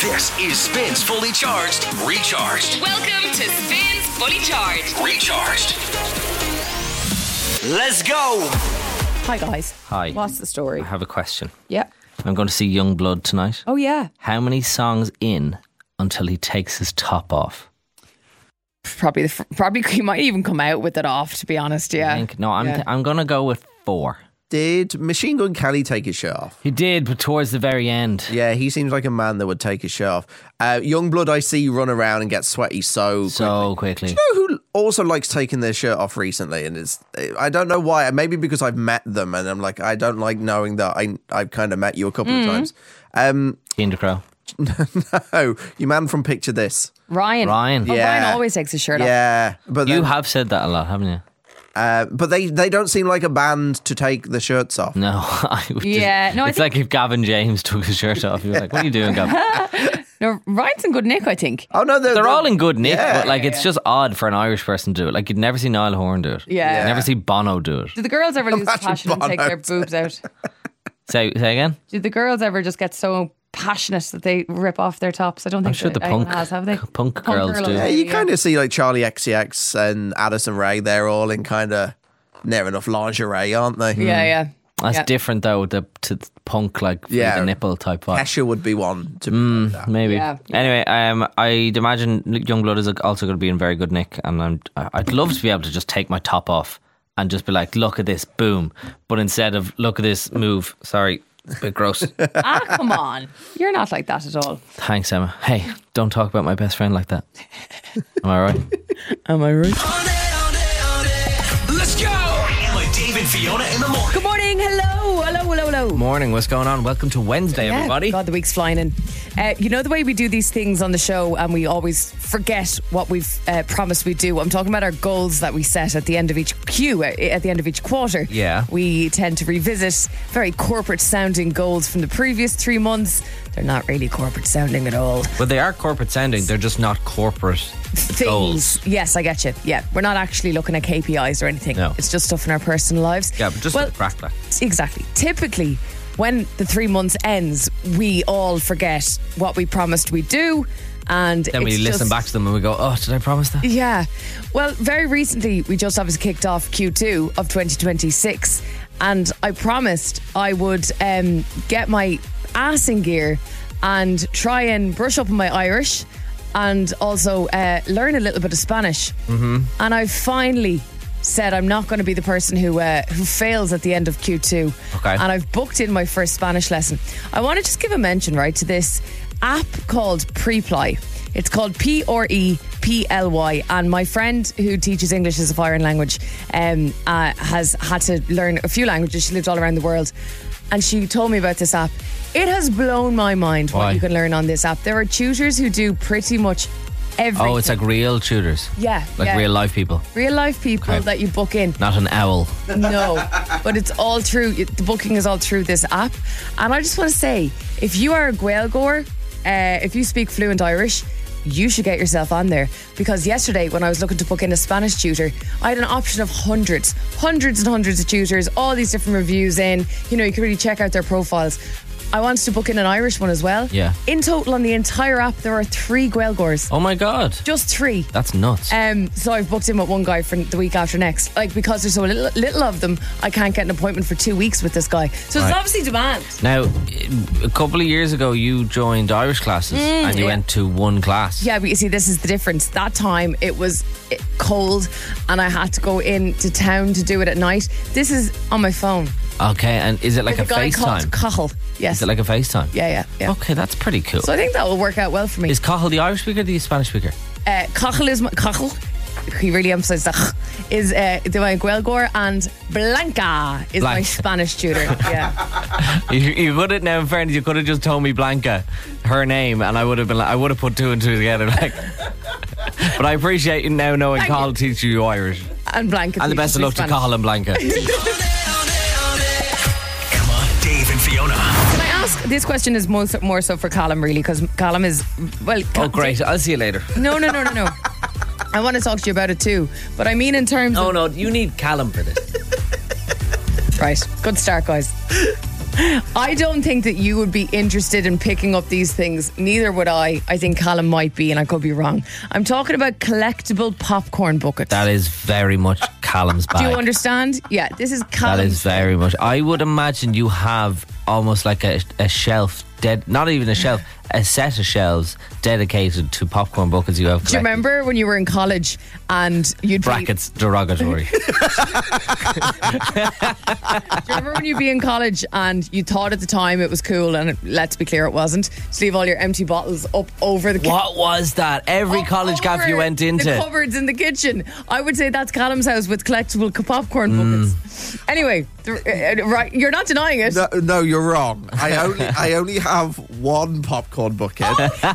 This is Spins Fully Charged, Recharged. Welcome to Spins Fully Charged. Recharged. Let's go. Hi guys. Hi. What's the story? I have a question. Yeah. I'm going to see Youngblood tonight. Oh yeah. How many songs in until he takes his top off? Probably he might even come out with it off, to be honest. Yeah. I'm going to go with 4. Did Machine Gun Kelly take his shirt off? He did, but towards the very end. Yeah, he seems like a man that would take his shirt off. Youngblood, I see run around and get sweaty so quickly. Do you know who also likes taking their shirt off recently? And I don't know why. Maybe because I've met them and I'm like, I don't like knowing that I've kind of met you a couple of times. Kinder Crow. No, you man from Picture This. Ryan. Oh, Yeah. Ryan always takes his shirt off. Yeah, but You have said that a lot, haven't you? but they don't seem like a band to take the shirts off. No. I would I it's like if Gavin James took his shirt off. You're like, what are you doing, Gavin? No, Ryan's in good nick, I think. Oh no, They're all in good nick, but it's just odd for an Irish person to do it. Like, you'd never see Niall Horan do it. Yeah. You'd never see Bono do it. Do the girls ever lose Imagine passion and take Bono. their boobs out? Say again? Do the girls ever just get so passionate that they rip off their tops? I don't think I'm sure the anyone punk has, have they? punk girls do. Yeah, you kind of see like Charlie XCX and Addison Rae. They're all in kind of near enough lingerie, aren't they? Yeah. That's different though to punk, like free the nipple type vibe. Kesha would be one to be like that. Maybe. Yeah. Anyway, I'd imagine Youngblood is also going to be in very good nick, and I'd love to be able to just take my top off and just be like, look at this, boom. But instead of look at this, move. Sorry, a bit gross. Come on. You're not like that at all. Thanks, Emma. Hey, don't talk about my best friend like that. Am I right? Am I right? Let's go. Emma, Dave and Fiona in the morning. Good morning. Hello. Morning, what's going on? Welcome to Wednesday, everybody. God, the week's flying in. You know the way we do these things on the show and we always forget what we've promised we'd do? I'm talking about our goals that we set at the end of each at the end of each quarter. Yeah. We tend to revisit very corporate sounding goals from the previous 3 months. They're not really corporate sounding at all. Well, they are corporate sounding, they're just not corporate Things. goals. Yes, I get you. Yeah, we're not actually looking at KPIs or anything. No. It's just stuff in our personal lives. Yeah, but just for the crack back. Exactly. Typically, when the 3 months ends, we all forget what we promised we'd do. And Then we listen back to them and we go, oh, did I promise that? Yeah. Well, very recently, we just obviously kicked off Q2 of 2026. And I promised I would get my ass in gear and try and brush up on my Irish and also learn a little bit of Spanish. Mm-hmm. And I finally said I'm not going to be the person who fails at the end of Q2. Okay. And I've booked in my first Spanish lesson. I want to just give a mention, right, to this app called Preply. It's called Preply, and my friend who teaches English as a foreign language has had to learn a few languages. She lived all around the world, and she told me about this app. It has blown my mind what you can learn on this app. There are tutors who do pretty much everything. Oh, it's like real tutors. Yeah. Like real life people. Real life people that you book in. Not an owl. No, but it's all through, the booking is all through this app. And I just want to say, if you are a Gaeilgeoir, if you speak fluent Irish, you should get yourself on there, because yesterday when I was looking to book in a Spanish tutor, I had an option of hundreds and hundreds of tutors, all these different reviews in, you know, you can really check out their profiles. I wanted to book in an Irish one as well. Yeah. In total on the entire app there are 3 Gaeilgeoirs. Oh my God. Just 3. That's nuts. So I've booked in with one guy for the week after next. Like, because there's so little of them, I can't get an appointment for 2 weeks with this guy. So there's obviously demand. Now, a couple of years ago, you joined Irish classes and you went to one class. Yeah, but you see, this is the difference. That time it was cold and I had to go into town to do it at night. This is on my phone. Okay, and is it like a With a guy FaceTime? called Cathal. Yes. Is it like a FaceTime? Yeah. Okay, that's pretty cool. So I think that will work out well for me. Is Cathal the Irish speaker or the Spanish speaker? Cathal is my... Cathal, he really emphasised that, is my Gaeilgeoir, and Blanca is my Spanish tutor. Yeah. You could have, now in fairness, you could have just told me Blanca, her name, and I would have been like, I would have put 2 and 2 together. Like, but I appreciate you now knowing Cathal teaches you Irish. And Blanca. And the best of luck to Cathal and Blanca. Dave and Fiona. Can I ask, this question is more so for Callum, really, because Callum is, well... Oh, great. I'll see you later. No. I want to talk to you about it too, but I mean in terms of... No, you need Callum for this. Right, good start, guys. I don't think that you would be interested in picking up these things. Neither would I. I think Callum might be, and I could be wrong. I'm talking about collectible popcorn buckets. That is very much Callum's bag. Do you understand? Yeah, this is Callum's. That is very much. I would imagine you have almost like a shelf, not even a shelf, a set of shelves dedicated to popcorn buckets you have collected. Do you remember when you were in college and you'd brackets derogatory? Do you remember when you'd be in college and you thought at the time it was cool, and let's be clear, it wasn't, to leave all your empty bottles up over the What was that? Every college cafe you went into. The cupboards in the kitchen. I would say that's Callum's house with collectible popcorn buckets. Anyway, right, you're not denying it. No, you're wrong. I only have one popcorn bucket.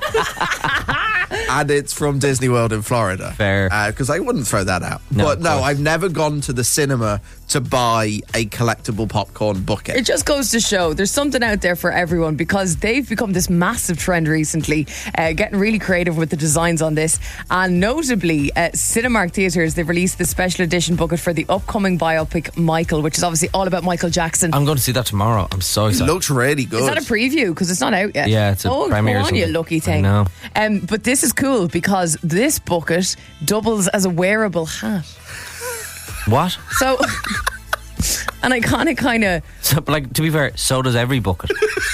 And it's from Disney World in Florida. Fair. Because I wouldn't throw that out. No, but no, I've never gone to the cinema to buy a collectible popcorn bucket. It just goes to show there's something out there for everyone, because they've become this massive trend recently, getting really creative with the designs on this. And notably, Cinemark Theatres, they've released the special edition bucket for the upcoming biopic Michael, which is obviously all about Michael Jackson. I'm going to see that tomorrow. I'm so excited. It looks really good. Is that a preview? Because it's not out yet. Yeah, it's a premiere. Oh, you lucky thing. I know. But this is cool because this bucket doubles as a wearable hat. What? So, an iconic kind of... So, like, to be fair, so does every bucket.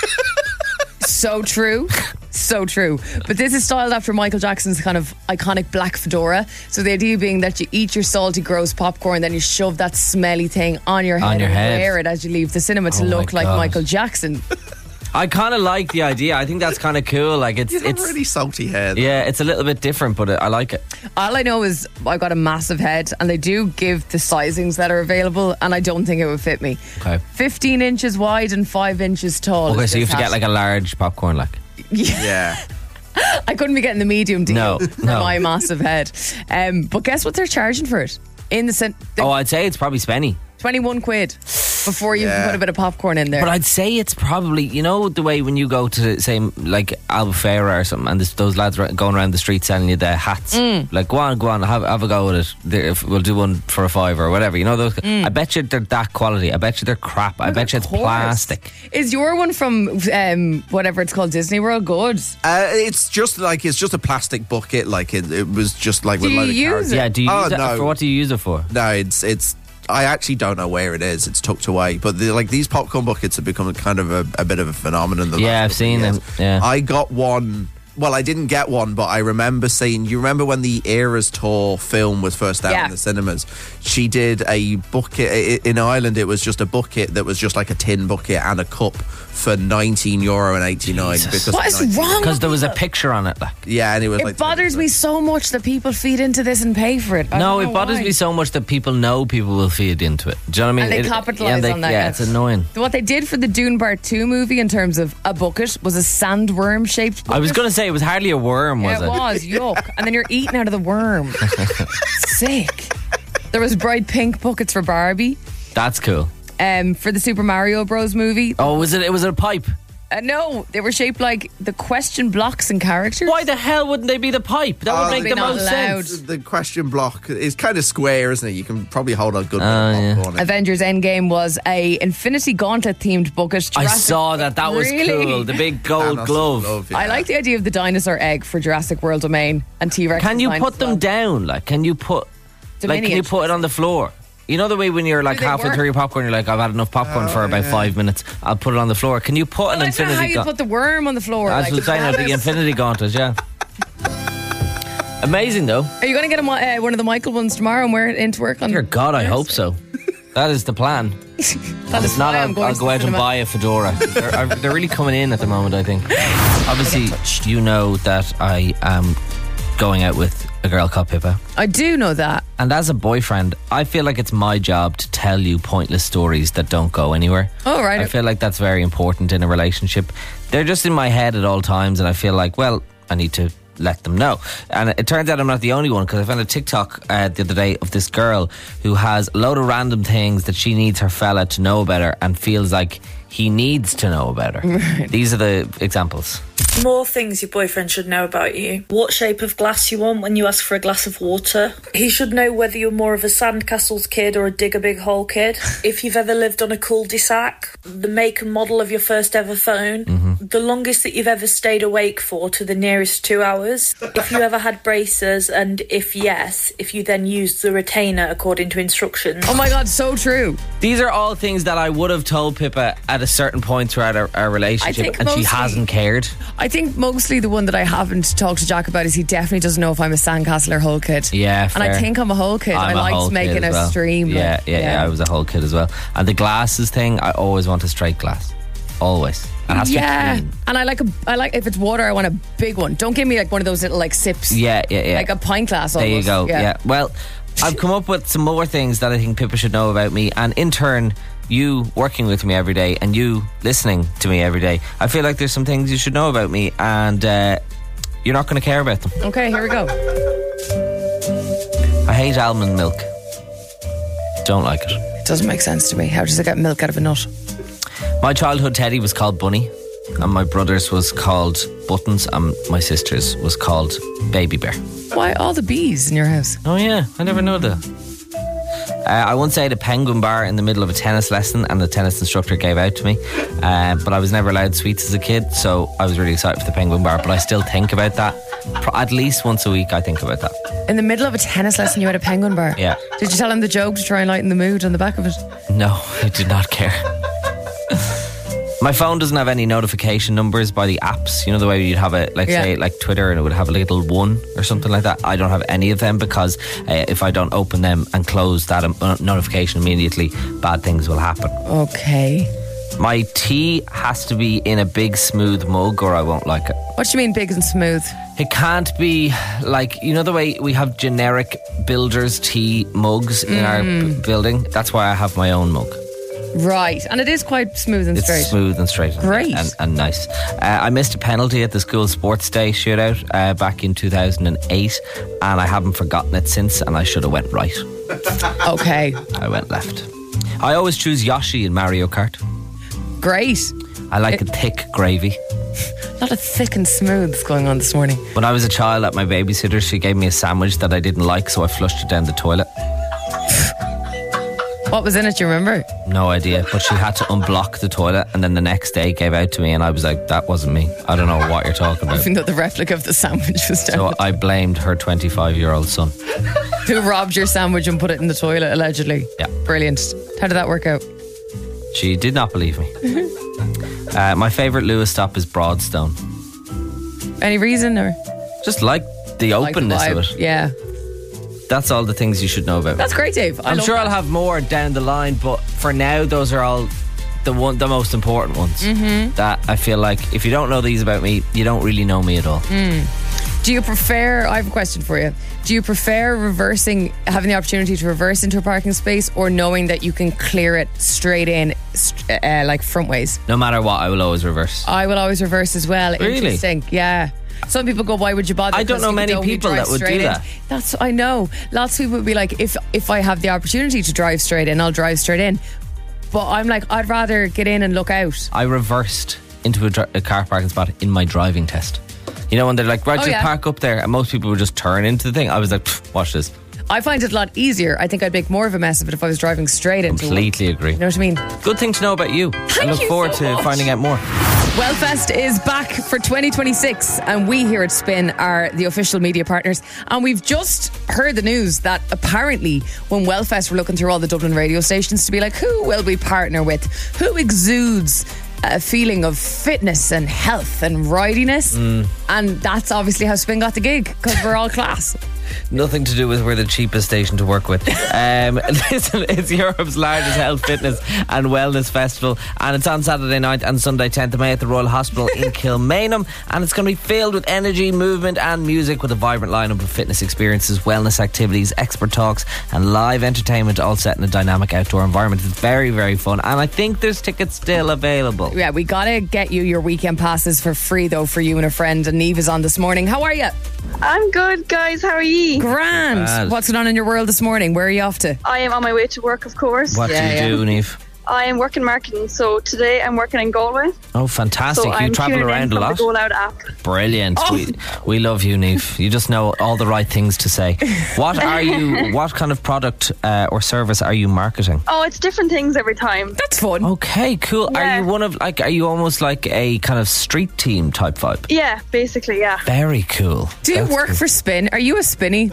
So true. So true. But this is styled after Michael Jackson's kind of iconic black fedora. So the idea being that you eat your salty, gross popcorn, then you shove that smelly thing on your head and wear it as you leave the cinema to look like Michael Jackson. I kind of like the idea. I think that's kind of cool. Like it's really salty head. Yeah, it's a little bit different, but I like it. All I know is I've got a massive head, and they do give the sizings that are available, and I don't think it would fit me. Okay. 15 inches wide and 5 inches tall. Okay, so you have to get like a large popcorn, like. Yeah. I couldn't be getting the medium deal for No. my massive head. But guess what they're charging for it? I'd say it's probably spenny. 21 quid before you can put a bit of popcorn in there. But I'd say it's probably, you know, the way when you go to, say, like Albufeira or something, and those lads going around the street selling you the hats. Like, go on, have a go with it. We'll do one for $5 or whatever. You know, those. I bet you they're that quality. I bet you they're crap. I bet you it's plastic. Is your one from whatever it's called, Disney World, good? It's just a plastic bucket. Like it was just like. Do you use it? Yeah, do you use it? For what do you use it for? No, it's. I actually don't know where it is. It's tucked away. But these popcorn buckets have become kind of a bit of a phenomenon. I've seen them. Yeah. I got one. Well, I didn't get one, but I remember seeing. You remember when the Eras Tour film was first out in the cinemas? She did a bucket in Ireland. It was just a bucket that was just like a tin bucket and a cup for €19.89. What is wrong? Because there was a picture on it. Like. Yeah, and it was. It bothers me so much that people feed into this and pay for it. No, it bothers me so much that people know people will feed into it. Do you know what I mean? And they capitalise on that. Yeah, it's annoying. What they did for the Dune Part 2 movie in terms of a bucket was a sandworm shaped bucket. I was going to say it was hardly a worm, was it? It was, yuck. And then you're eating out of the worm. Sick. There was bright pink buckets for Barbie. That's cool. For the Super Mario Bros movie. Oh, was it a pipe? No, they were shaped like the question blocks and characters. Why the hell wouldn't they be the pipe? That would make the most sense. The question block is kind of square, isn't it? You can probably hold a good bit of popcorn. Avengers Endgame was a Infinity Gauntlet themed bucket. I saw that. That was cool. The big gold glove. I like the idea of the dinosaur egg for Jurassic World Domain and T-Rex. Can you put them down? Like, can you put it on the floor? You know the way when you're like halfway through your popcorn, you're like, I've had enough popcorn for about 5 minutes. I'll put it on the floor. Can you put an Infinity Gauntlet? How you put the worm on the floor? That's what I'm saying. The Infinity Gauntlet, yeah. Amazing though. Are you going to get one of the Michael ones tomorrow and wear it into work on? Dear God, I hope so. That is the plan. That is not. I'll go out and buy a fedora. They're really coming in at the moment, I think. Obviously, you know that I am going out with a girl called Pippa. I do know that. And as a boyfriend, I feel like it's my job to tell you pointless stories that don't go anywhere. Oh, right. I feel like that's very important in a relationship. They're just in my head at all times, and I feel like, well, I need to let them know. And it turns out I'm not the only one, because I found a TikTok the other day of this girl who has a load of random things that she needs her fella to know about her and feels like he needs to know about her. Right. These are the examples. More things your boyfriend should know about you. What shape of glass you want when you ask for a glass of water. He should know whether you're more of a sandcastles kid or a dig a big hole kid. If you've ever lived on a cul-de-sac. The make and model of your first ever phone. The longest that you've ever stayed awake for to the nearest 2 hours. If you ever had braces, and if yes, if you then used the retainer according to instructions. Oh my God, so true. These are all things that I would have told Pippa at a certain point throughout our relationship, and she hasn't cared. I think mostly the one that I haven't talked to Jack about is he definitely doesn't know if I'm a sandcastle or hole kid. Yeah, fair. And I think I'm a hole kid. I liked making a stream. Yeah, I was a whole kid as well. And the glasses thing, I always want a straight glass. Always. It has to be clean. And I like if it's water, I want a big one. Don't give me like one of those little like sips. Yeah. Like a pint glass almost. There you go. Yeah. Well, I've come up with some more things that I think Pippa should know about me, and in turn, you working with me every day and you listening to me every day, I feel like there's some things you should know about me, and you're not going to care about them. Okay, here we go. I hate almond milk. Don't like it. It doesn't make sense to me. How does it get milk out of a nut? My childhood teddy was called Bunny, and my brother's was called Buttons, and my sister's was called Baby Bear. Why all the bees in your house? Oh yeah, I never know that. I once ate a penguin bar in the middle of a tennis lesson, and the tennis instructor gave out to me, but I was never allowed sweets as a kid, so I was really excited for the penguin bar. But I still think about that at least once a week. I think about that. In the middle of a tennis lesson you had a penguin bar? Yeah. Did you tell him the joke to try and lighten the mood on the back of it? No, I did not care. My phone doesn't have any notification numbers by the apps. You know the way you'd have it, say like Twitter, and it would have a little 1 or something like that. I don't have any of them because if I don't open them and close that notification immediately, bad things will happen. Okay. My tea has to be in a big smooth mug or I won't like it. What do you mean big and smooth? It can't be like, you know the way we have generic builder's tea mugs in our building? That's why I have my own mug. Right, and it is quite smooth and straight. It's smooth and straight. Great. And nice. I missed a penalty at the school sports day shootout back in 2008, and I haven't forgotten it since, and I should have went right. Okay. I went left. I always choose Yoshi in Mario Kart. Great. I like a thick gravy. A lot of thick and smooth going on this morning. When I was a child at my babysitter, she gave me a sandwich that I didn't like, so I flushed it down the toilet. What was in it, do you remember? No idea, but she had to unblock the toilet, and then the next day gave out to me, and I was like, that wasn't me. I don't know what you're talking about. Even though the replica of the sandwich was down. So I blamed her 25-year-old son. Who robbed your sandwich and put it in the toilet, allegedly. Yeah. Brilliant. How did that work out? She did not believe me. My favourite Lewis stop is Broadstone. Any reason, or? Just like the openness like the of vibe. it. Yeah. That's all the things you should know about. That's great, Dave. I'm sure I'll have more down the line, but for now, those are all the most important ones. That I feel like if you don't know these about me, you don't really know me at all. Do you prefer, I have a question for you, do you prefer having the opportunity to reverse into a parking space, or knowing that you can clear it straight in, like front ways? No matter what, I will always reverse. I will always reverse as well. Really? Interesting. Yeah. Some people go, why would you bother? I don't know many people that would do that. That's, I know. Lots of people would be like, if I have the opportunity to drive straight in, I'll drive straight in. But I'm like, I'd rather get in and look out. I reversed into a car parking spot in my driving test. You know when they're like, right, just park up there, and most people would just turn into the thing. I was like, watch this. I find it a lot easier. I think I'd make more of a mess of it if I was driving straight into Completely agree. You know what I mean? Good thing to know about you. I look forward to finding out more. Wellfest is back for 2026, and we here at Spin are the official media partners. And we've just heard the news that apparently when Wellfest were looking through all the Dublin radio stations to be like, who will we partner with? Who exudes a feeling of fitness and health and ridiness? And that's obviously how Spin got the gig, because we're all class. Nothing to do with we're the cheapest station to work with. Listen, it's Europe's largest health, fitness and wellness festival, and it's on Saturday night and Sunday 10th of May at the Royal Hospital in Kilmainham, and it's going to be filled with energy, movement and music, with a vibrant lineup of fitness experiences, wellness activities, expert talks and live entertainment, all set in a dynamic outdoor environment. It's very, very fun, and I think there's tickets still available. Yeah, we gotta get you your weekend passes for free though, for you and a friend. And Neve is on this morning. How are you? I'm good, guys. How are you? Grand. What's going on in your world this morning? Where are you off to? I am on my way to work, of course. What do you do, Neve? I am working marketing, so today I'm working in Galway. Oh, fantastic. So You I'm travel tuning in around a from lot? the Go Loud app. Brilliant. We love you, Niamh. You just know all the right things to say. What kind of product or service are you marketing? Oh, it's different things every time. That's fun. Okay, cool. Yeah. Are you almost like a kind of street team type vibe? Yeah, basically, yeah. Very cool. Do you work for Spin? Are you a Spinny?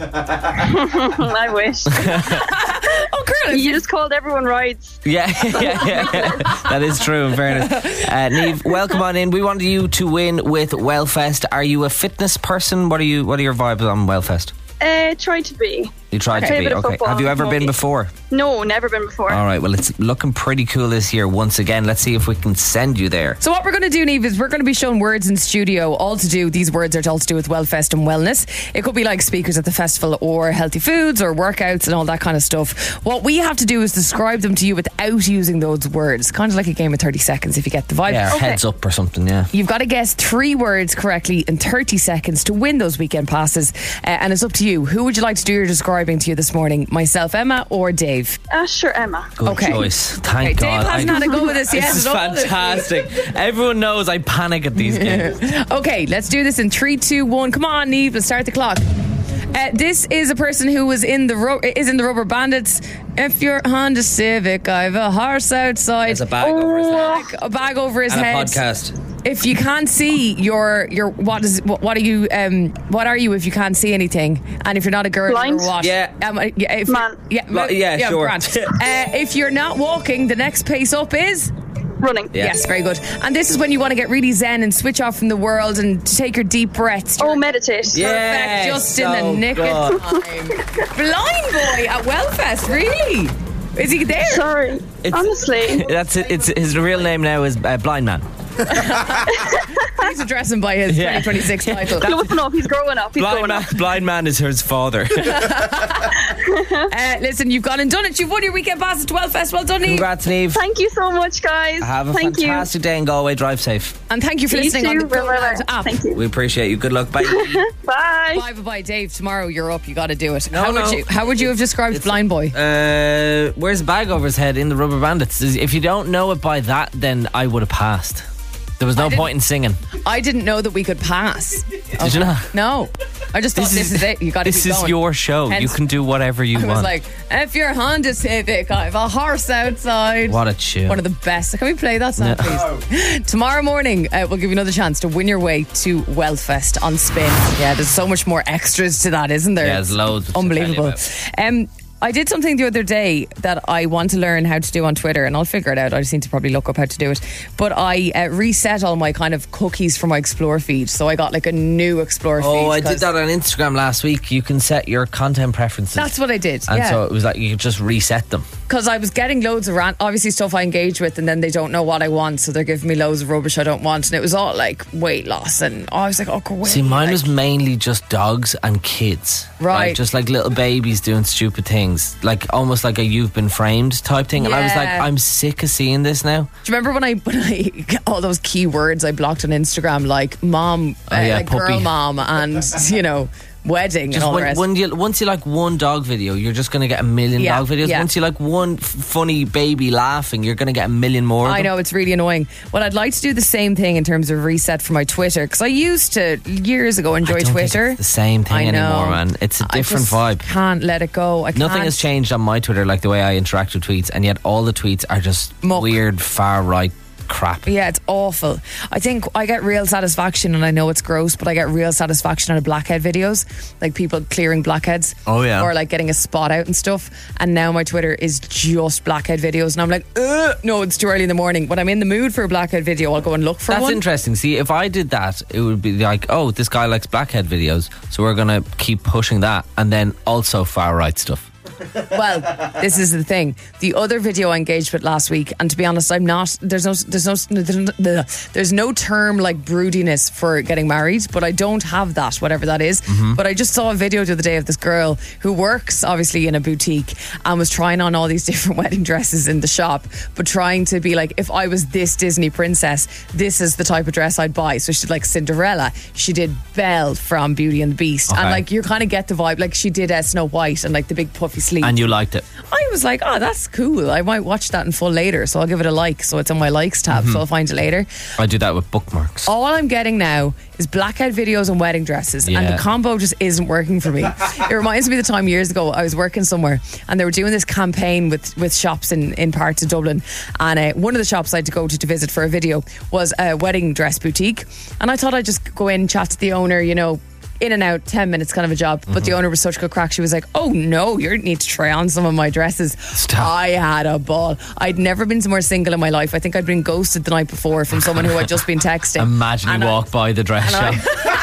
I wish. Oh, girl. You just called everyone rides. Yeah. That is true, in fairness. Niamh, welcome on in. We wanted you to win with Wellfest. Are you a fitness person? What are your vibes on Wellfest? Try to be. You tried to Play a be, bit of okay. football. Have you ever been before? No, never been before. All right, well, it's looking pretty cool this year once again. Let's see if we can send you there. So what we're going to do, Niamh, is we're going to be showing words in studio, these words are all to do with Wellfest and wellness. It could be like speakers at the festival or healthy foods or workouts and all that kind of stuff. What we have to do is describe them to you without using those words. Kind of like a game of 30 seconds, if you get the vibe. Yeah, heads up or something, yeah. You've got to guess 3 words correctly in 30 seconds to win those weekend passes. And it's up to you. Who would you like to do your describing to you this morning? Myself, Emma, or Dave? Sure, Emma. Good choice. Thank God. Dave hasn't had a go with this yet. This is at all. fantastic. Everyone knows I panic at these games. Okay, let's do this in 3, 2, 1. Come on, Niamh, let's start the clock. This is a person who was in the Rubber Bandits. If you're Honda Civic, I've a horse outside. There's a bag over his head. A bag over his And head. a podcast. If you can't see what are you if you can't see anything, and if you're not a girl, Blind? you're what? Yeah. Man. Sure. grand. If you're not walking, the next pace up is Running. Yeah. yes, very good. And this is when you want to get really zen and switch off from the world and to take your deep breaths. Oh, meditate. Yeah. Perfect, just in the nick of time. Blind boy at Wellfest, really? Is he there? Sorry. Honestly. That's it. It's his real name now is Blind Man. He's addressing by his 2026 title. Close enough. He's growing up. Blind Man is his father. Listen, you've gone and done it. You've won your weekend passes to Wellfest. Well done, Niamh. Congrats, Niamh. Thank you so much, guys. Have a Thank fantastic day in Galway. Drive safe. And thank you for You listening on too. the Go Loud app. Thank you. We appreciate you. Good luck. Bye. Bye. Bye, Dave. Tomorrow you're up. You got to do it. No. How would you have described Blind Boy? Where's a bag over his head in the Rubber Bandits? If you don't know it by that, then I would have passed. There was no point in singing. I didn't know that we could pass. Did you not? No. I just thought this is it. You got to keep This is going. your show. Hence, you can do whatever you I want. was like, if you're Honda Civic, I have a horse outside. What a tune. One of the best. Can we play that song, please? Tomorrow morning, we'll give you another chance to win your way to Wellfest on Spin. Yeah, there's so much more extras to that, isn't there? Yeah, there's loads to tell you Unbelievable. about. I did something the other day that I want to learn how to do on Twitter, and I'll figure it out. I just need to probably look up how to do it. But I reset all my kind of cookies for my Explore feed, so I got like a new Explore feed. Oh, I did that on Instagram last week. You can set your content preferences. That's what I did. And yeah. so it was like you could just reset them. Because I was getting loads of obviously stuff I engage with, and then they don't know what I want, so they're giving me loads of rubbish I don't want, and it was all like weight loss, and I was like, oh, go away. See, mine was mainly just dogs and kids. Right. Just like little babies doing stupid things. Like almost like a you've been framed type thing. And I was like, Yeah. I'm sick of seeing this now. Do you remember when I all those keywords I blocked on Instagram, like mom, like puppy. girl mom, and wedding and Just all the rest. once you like one dog video, you're just going to get a million Yeah, dog videos. yeah. Once you like one funny baby laughing, you're going to get a million more of I them. know, it's really annoying. Well, I'd like to do the same thing in terms of reset for my Twitter, because I used to years ago enjoy I don't Twitter. think it's the same thing I know. anymore, man. It's a different I vibe. just can't let it go. I Nothing can't. has changed on my Twitter, like the way I interact with tweets, and yet all the tweets are just Muck. weird far right crap. Yeah, it's awful. I think I get real satisfaction, and I know it's gross, but I get real satisfaction out of blackhead videos, like people clearing blackheads. Oh, yeah. Or like getting a spot out and stuff. And now my Twitter is just blackhead videos, and I'm like, no, it's too early in the morning. When I'm in the mood for a blackhead video, I'll go and look for That's one. interesting. See, if I did that, it would be like, oh, this guy likes blackhead videos, so we're going to keep pushing that, and then also far right stuff. Well, this is the thing. The other video I engaged with last week, and to be honest, I'm not. There's no term like broodiness for getting married, but I don't have that, whatever that is. But I just saw a video the other day of this girl who works obviously in a boutique and was trying on all these different wedding dresses in the shop, but trying to be like, if I was this Disney princess, this is the type of dress I'd buy. So she did like Cinderella, she did Belle from Beauty and the Beast, Okay. and like you kind of get the vibe. Like she did Snow White and like the big puffy sleeves sleep. And you liked it. I was like, oh, that's cool. I might watch that in full later, so I'll give it a like. So it's on my likes tab, so I'll find it later. I do that with bookmarks. All I'm getting now is blackout videos and wedding dresses, and the combo just isn't working for me. It reminds me of the time years ago I was working somewhere, and they were doing this campaign with shops in parts of Dublin, and one of the shops I had to go to visit for a video was a wedding dress boutique, and I thought I'd just go in, chat to the owner, you know, in and out, 10 minutes kind of a job. But the owner was such good crack. She was like, oh no, you need to try on some of my dresses. Stop. I had a ball. I'd never been more single in my life. I think I'd been ghosted the night before from someone who I'd just been texting. Imagine you walk by the dress shop.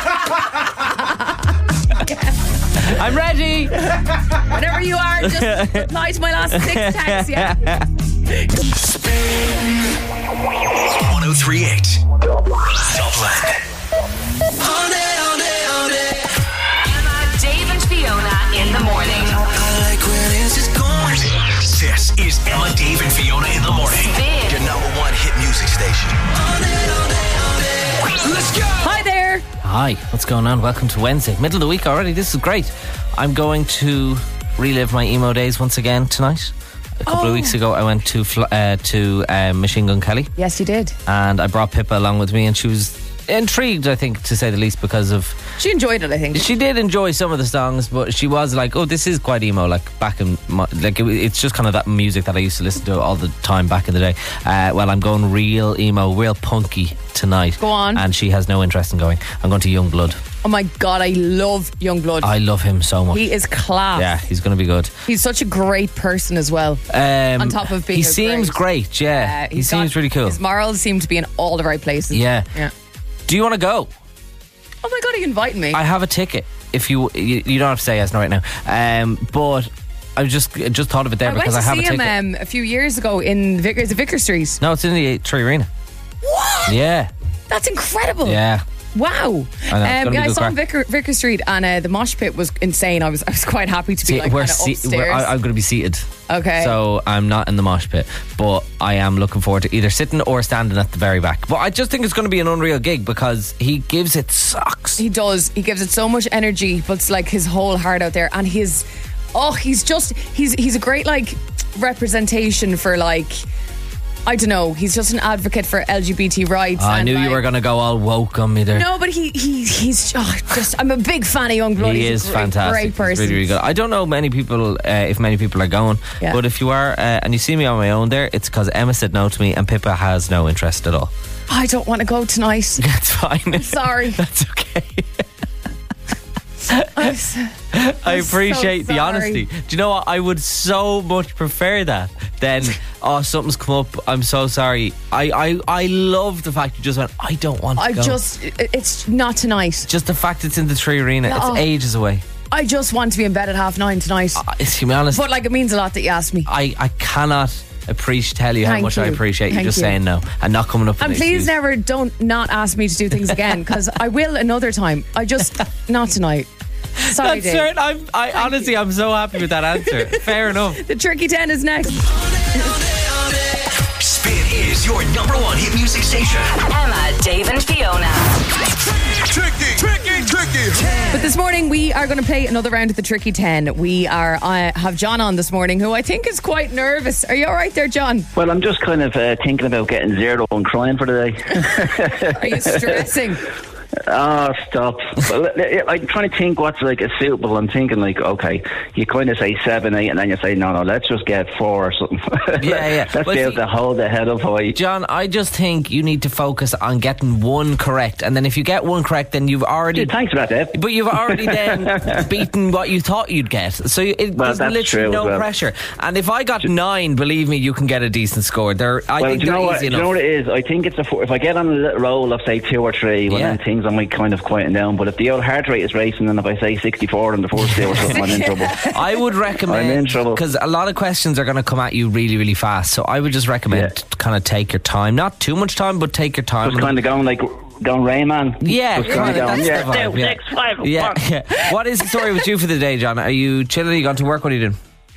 I'm ready. Whenever you are, just reply to my last 6 texts, yeah. 1038 Dublin. Dave and Fiona in the morning. This is Emma, Dave, and Fiona in the morning. Spin. Your number one hit music station. Let's go. Hi there. Hi, what's going on? Welcome to Wednesday, middle of the week already. This is great. I'm going to relive my emo days once again tonight. A couple of weeks ago, I went to Machine Gun Kelly. Yes, you did. And I brought Pippa along with me, and she was intrigued, I think, to say the least, because of... She enjoyed it, I think. She did enjoy some of the songs, but she was like, oh, this is quite emo, like back in my, like it's just kind of that music that I used to listen to all the time back in the day. Well, I'm going real emo, real punky tonight. Go on. And she has no interest in going. I'm going to Youngblood. Oh my God, I love Youngblood. I love him so much. He is class. Yeah, he's going to be good. He's such a great person as well. On top of being he seems great, yeah. He seems really cool. His morals seem to be in all the right places. Yeah. Do you want to go? Oh my God, are you inviting me? I have a ticket. If you don't have to say yes right now. But I just thought of it there because I have a ticket. I went to see him a few years ago in Vicar Street. No, it's in the Tree Arena. What? Yeah. That's incredible. Yeah. Wow. I know, I saw him Vicar Street, and the mosh pit was insane. I was quite happy to be upstairs. I'm going to be seated. Okay. So I'm not in the mosh pit, but I am looking forward to either sitting or standing at the very back. But I just think it's going to be an unreal gig because he gives it socks. He does. He gives it so much energy, but it's like his whole heart out there, and he's a great like representation for like, I don't know, he's just an advocate for LGBT rights. I knew you were going to go all woke on me there. No, but he's just, I'm a big fan of Youngblood. He is fantastic. Great person. He's really, really good. I don't know many people, if many people are going, but if you are, and you see me on my own there, it's because Emma said no to me and Pippa has no interest at all. I don't want to go tonight. That's fine. I'm sorry. That's okay. I appreciate the honesty. Do you know what? I would so much prefer that than something's come up, I'm so sorry. I love the fact you just went, I don't want to go. It's not tonight. Just the fact it's in the Tree Arena. It's ages away. I just want to be in bed at 9:30 tonight. To be honest, but like, it means a lot that you asked me. I cannot tell you how much I appreciate you just saying no and not coming up with and please never don't not ask me to do things again, because I will another time. I just not tonight. Sorry, Dave. I honestly, I'm so happy with that answer. Fair enough. The Tricky 10 is next. Spin is your number one hit music station. Emma, Dave, and Fiona. Tricky. But this morning we are going to play another round of the Tricky 10. We have John on this morning, who I think is quite nervous. Are you all right there, John? Well, I'm just kind of thinking about getting zero and crying for the day. Are you stressing? Oh, stop. Well, I'm trying to think what's like a suitable. I'm thinking like, okay, you kind of say 7, 8, and then you say, no, let's just get 4 or something. Yeah. Let's be able to hold the head up high. John, I just think you need to focus on getting 1 correct, and then if you get 1 correct, then you've already... Dude, thanks for that, Dave. But you've already then beaten what you thought you'd get. So there's literally no pressure. And if I got 9, believe me, you can get a decent score. I think they're easy enough. Do you know what it is? I think it's a 4. If I get on a little roll of, say, 2 or 3, well, then things I might kind of quieten down. But if the old heart rate is racing, and if I say 64 on the first day or something, I'm in trouble. I would recommend... I'm in trouble. Because a lot of questions are going to come at you really, really fast. So I would just recommend to kind of take your time. Not too much time, but take your time. Just kind of going Rayman. Yeah, that's the vibe. Yeah. What is the story with you for the day, John? Are you chilling? Are you going to work? What are you doing?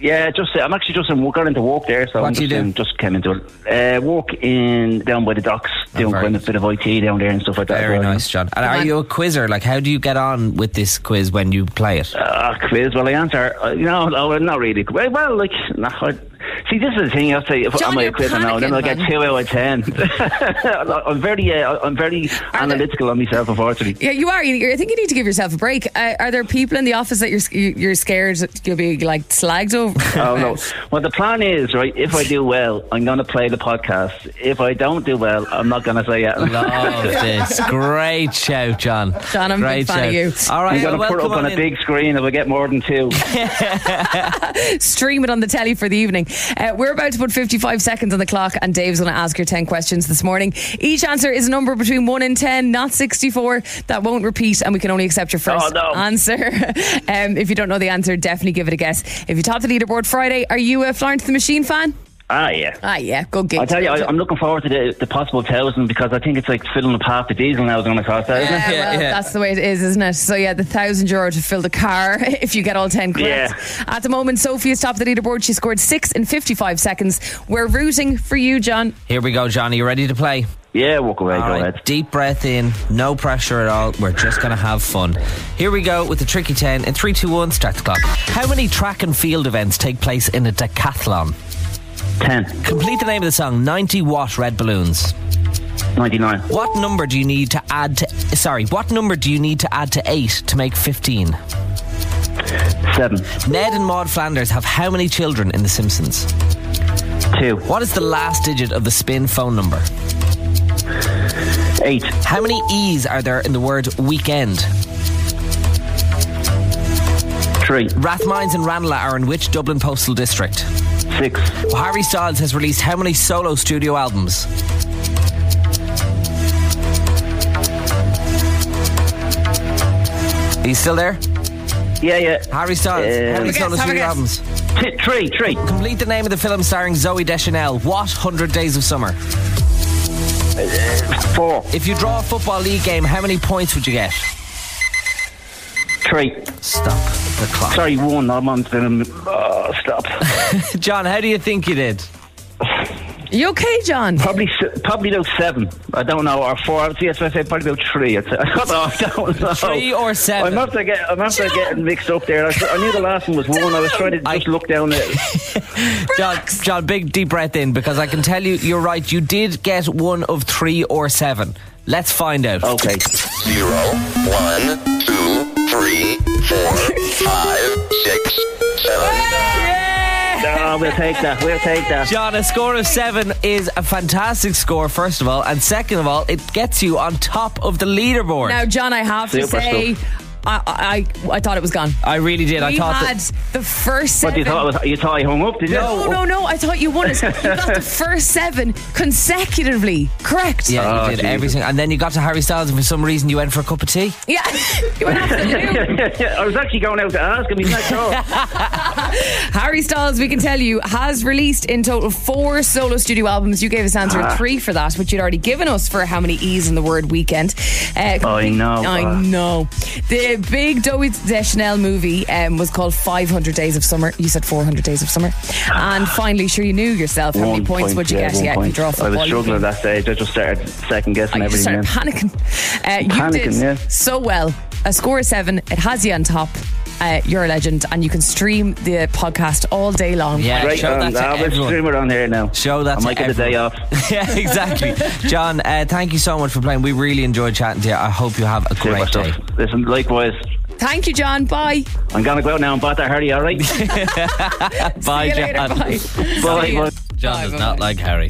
Yeah, I'm actually just going into work there, so What do you do? Just came into it. Work down by the docks, doing kind of a bit of IT down there and stuff like that. Very nice, John. And are you a quizzer? Like, how do you get on with this quiz when you play it? Quiz? Well, I answer. No, not really. Well, like, see, this is the thing. I'll say, if I'm a quizzer now, then I'll get 2 out of 10. I'm very analytical on myself, unfortunately. Yeah, you are. I think you need to give yourself a break. Are there people in the office that you're scared you'll be like slagged over? Oh no. Well, the plan is, right, if I do well, I'm going to play the podcast. If I don't do well, I'm not going to say it. Love this. Great shout, John. John, I'm a big fan of you. All right, I'm going to put it up on a big screen if I get more than 2. Stream it on the telly for the evening. We're about to put 55 seconds on the clock, and Dave's going to ask your 10 questions this morning. Each answer is a number between 1 and 10, not 64. That won't repeat, and we can only accept your first answer. If you don't know the answer, definitely give it a guess. If you top the leaderboard Friday, are you a Florence the Machine fan? Yeah, good gig. I'll tell you, I'm looking forward to the possible 1,000, because I think it's like filling up half the diesel now is going to cost that, isn't it? Well, that's the way it is, isn't it? So yeah, the €1,000 to fill the car if you get all 10 correct. Yeah. At the moment, Sophie is top of the leaderboard. She scored 6 in 55 seconds. We're rooting for you, John. Here we go, John. Are you ready to play? Yeah, walk away, go ahead. Deep breath in, no pressure at all. We're just going to have fun. Here we go with the tricky 10. In 3, 2, 1, start the clock. How many track and field events take place in a decathlon? 10. Complete the name of the song 90 Watt Red Balloons. 99. What number do you need to add to 8 to make 15? 7. Ned and Maud Flanders have how many children in The Simpsons? 2. What is the last digit of the Spin phone number? 8. How many E's are there in the word weekend? 3. Rathmines and Ranelagh are in which Dublin postal district? 6. Harry Styles has released how many solo studio albums? Are you still there? Yeah. Harry Styles, how many solo studio albums? 3. Complete the name of the film starring Zooey Deschanel. What 100 Days of Summer? 4. If you draw a football league game, how many points would you get? 3. Stop the clock. Sorry, 1. I'm on to stop. John, how do you think you did? You okay, John? Probably about 7. I don't know, or 4. Yes, I say probably about 3. I don't know. 3 or 7? I'm after getting mixed up there. I knew the last one was 1. I was trying to just look down there. John, big deep breath in, because I can tell you, you're right. You did get 1 of 3 or 7. Let's find out. Okay. 0, 1, 2, 3, 4, 5, 6, 7. No, we'll take that. John, a score of 7 is a fantastic score, first of all, and second of all, it gets you on top of the leaderboard. Now, John, I have to say, I thought it was gone. I really did. I thought had the first 7. What, you thought I hung up, did you? No. I thought you won it. You got the first 7 consecutively correct. Yeah, you did everything. And then you got to Harry Styles, and for some reason you went for a cup of tea. Yeah, you went after the I was actually going out to ask him. He's not sure. Harry Styles, we can tell you, has released in total 4 solo studio albums. You gave us answer 3 for that, which you'd already given us for how many E's in the word weekend. I know. The big Zooey Deschanel movie was called 500 Days of Summer. You said 400 Days of Summer. And finally, sure, you knew yourself. How many points would you get? Yeah, if you draw football. I was struggling at that stage. I just started second guessing everything. You started panicking. You did so well. A score of 7. It has you on top. You're a legend, and you can stream the podcast all day long. Yeah, right, show that to everyone. We'll stream it on here now. Show that I might to get a day off. Yeah, exactly. John, thank you so much for playing. We really enjoyed chatting to you. I hope you have a great day. Listen, likewise. Thank you, John. Bye. I'm going to go out now and bat that Harry, all right? Bye, John. Later, bye. John does not like Harry.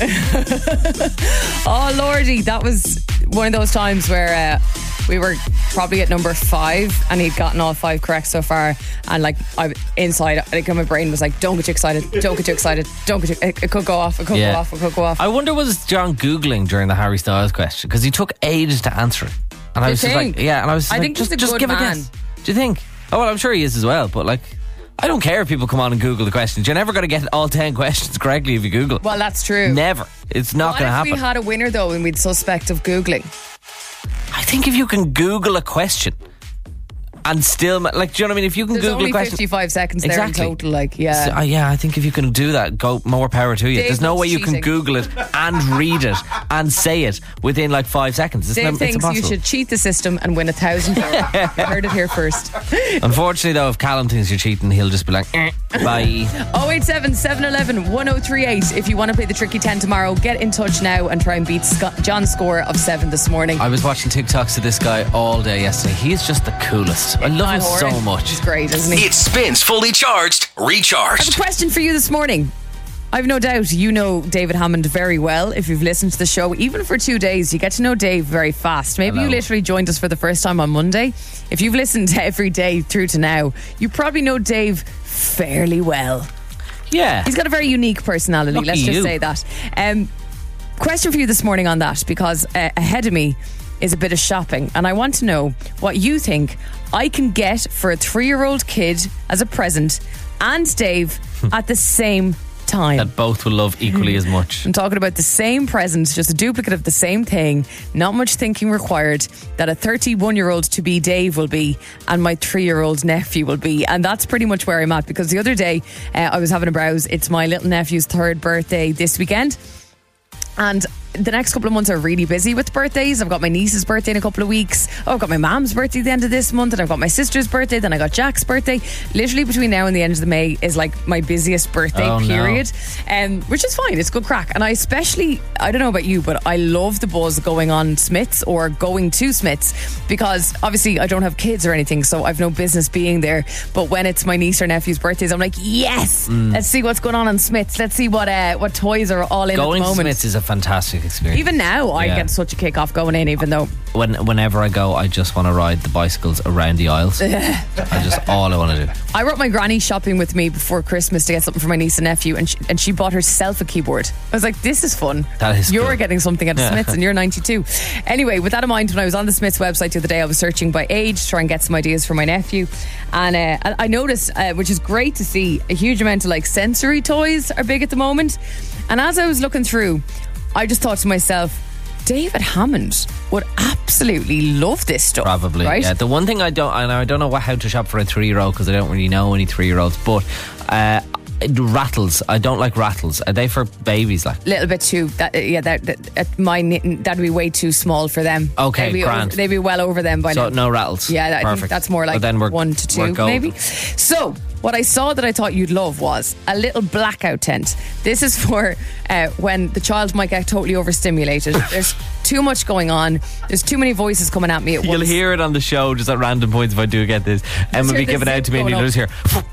Oh, Lordy. That was one of those times where we were probably at number 5 and he'd gotten all 5 correct so far, and like inside, I think my brain was like, don't get too excited, it could go off, it could go off. I wonder, was John Googling during the Harry Styles question, because he took ages to answer it, and I was just like, yeah, and I was just I like, think just he's a give good a man. guess. Do you think? Oh, well, I'm sure he is as well, but like, I don't care if people come on and Google the questions. You're never going to get all 10 questions correctly if you Google. Well, that's true. Never. It's not going to happen. What if we had a winner though and we'd suspect of Googling? I think if you can Google a question and still, like, do you know what I mean? If you can There's Google only a question, 55 seconds there in total. Like, yeah. So, I think if you can do that, go more power to you. Dave There's no way you cheating. can Google it and read it and say it within like 5 seconds. Dave It's thinks impossible. you should cheat the system and win €1,000. You heard it here first. Unfortunately, though, if Callum thinks you're cheating, he'll just be like, bye. 087 711 1038. If you want to play the Tricky 10 tomorrow, get in touch now and try and beat John's score of 7 this morning. I was watching TikToks of this guy all day yesterday. He's just the coolest. I love him so much. He's great, isn't he? It spins fully charged, I have recharged. a question for you this morning. I've no doubt you know David Hammond very well. If you've listened to the show, even for 2 days, you get to know Dave very fast. Maybe Hello. you literally joined us for the first time on Monday. If you've listened to every day through to now, you probably know Dave fairly well. Yeah. He's got a very unique personality, Lucky let's just you. say that. Question for you this morning on that, because ahead of me is a bit of shopping, and I want to know what you think I can get for a 3-year-old kid as a present and Dave at the same time. That both will love equally as much. I'm talking about the same present, just a duplicate of the same thing, not much thinking required, that a 31-year-old to be Dave will be and my 3-year-old nephew will be. And that's pretty much where I'm at, because the other day I was having a browse. It's my little nephew's 3rd birthday this weekend, and the next couple of months are really busy with birthdays. I've got my niece's birthday in a couple of weeks. I've got my mom's birthday at the end of this month, and I've got my sister's birthday, then I got Jack's birthday. Literally between now and the end of the May is like my busiest birthday period, which is fine. It's good crack. And I especially, I don't know about you, but I love the buzz going on Smith's or going to Smith's, because obviously I don't have kids or anything, so I've no business being there. But when it's my niece or nephew's birthdays, I'm like, yes, let's see what's going on Smith's. Let's see what toys are all in Going at the moment. to Smith's is a fantastic experience. Even now, I Yeah. get such a kick off going in, even though Whenever I go, I just want to ride the bicycles around the aisles. All I want to do. I brought my granny shopping with me before Christmas to get something for my niece and nephew, and she bought herself a keyboard. I was like, this is fun. That is You're cool. getting something at Smith's and you're 92. Anyway, with that in mind, when I was on the Smith's website the other day, I was searching by age to try and get some ideas for my nephew, and I noticed, which is great to see, a huge amount of like sensory toys are big at the moment. And as I was looking through, I just thought to myself, David Hammond would absolutely love this stuff. Probably, right? yeah. The one thing I don't know how to shop for a 3-year-old, because I don't really know any 3-year-olds, but rattles. I don't like rattles. Are they for babies? Like Little bit too. That'd be way too small for them. Okay, they'd be grand. they'd be well over them by so, now. no rattles. Yeah, I think Perfect. that's more like Well, then we're 1 to 2, golden. maybe. So, what I saw that I thought you'd love was a little blackout tent. This is for when the child might get totally overstimulated. There's too much going on. There's too many voices coming at me at You'll once. hear it on the show just at random points if I do get this. Emma will hear be the giving out zip to me and going you'll just hear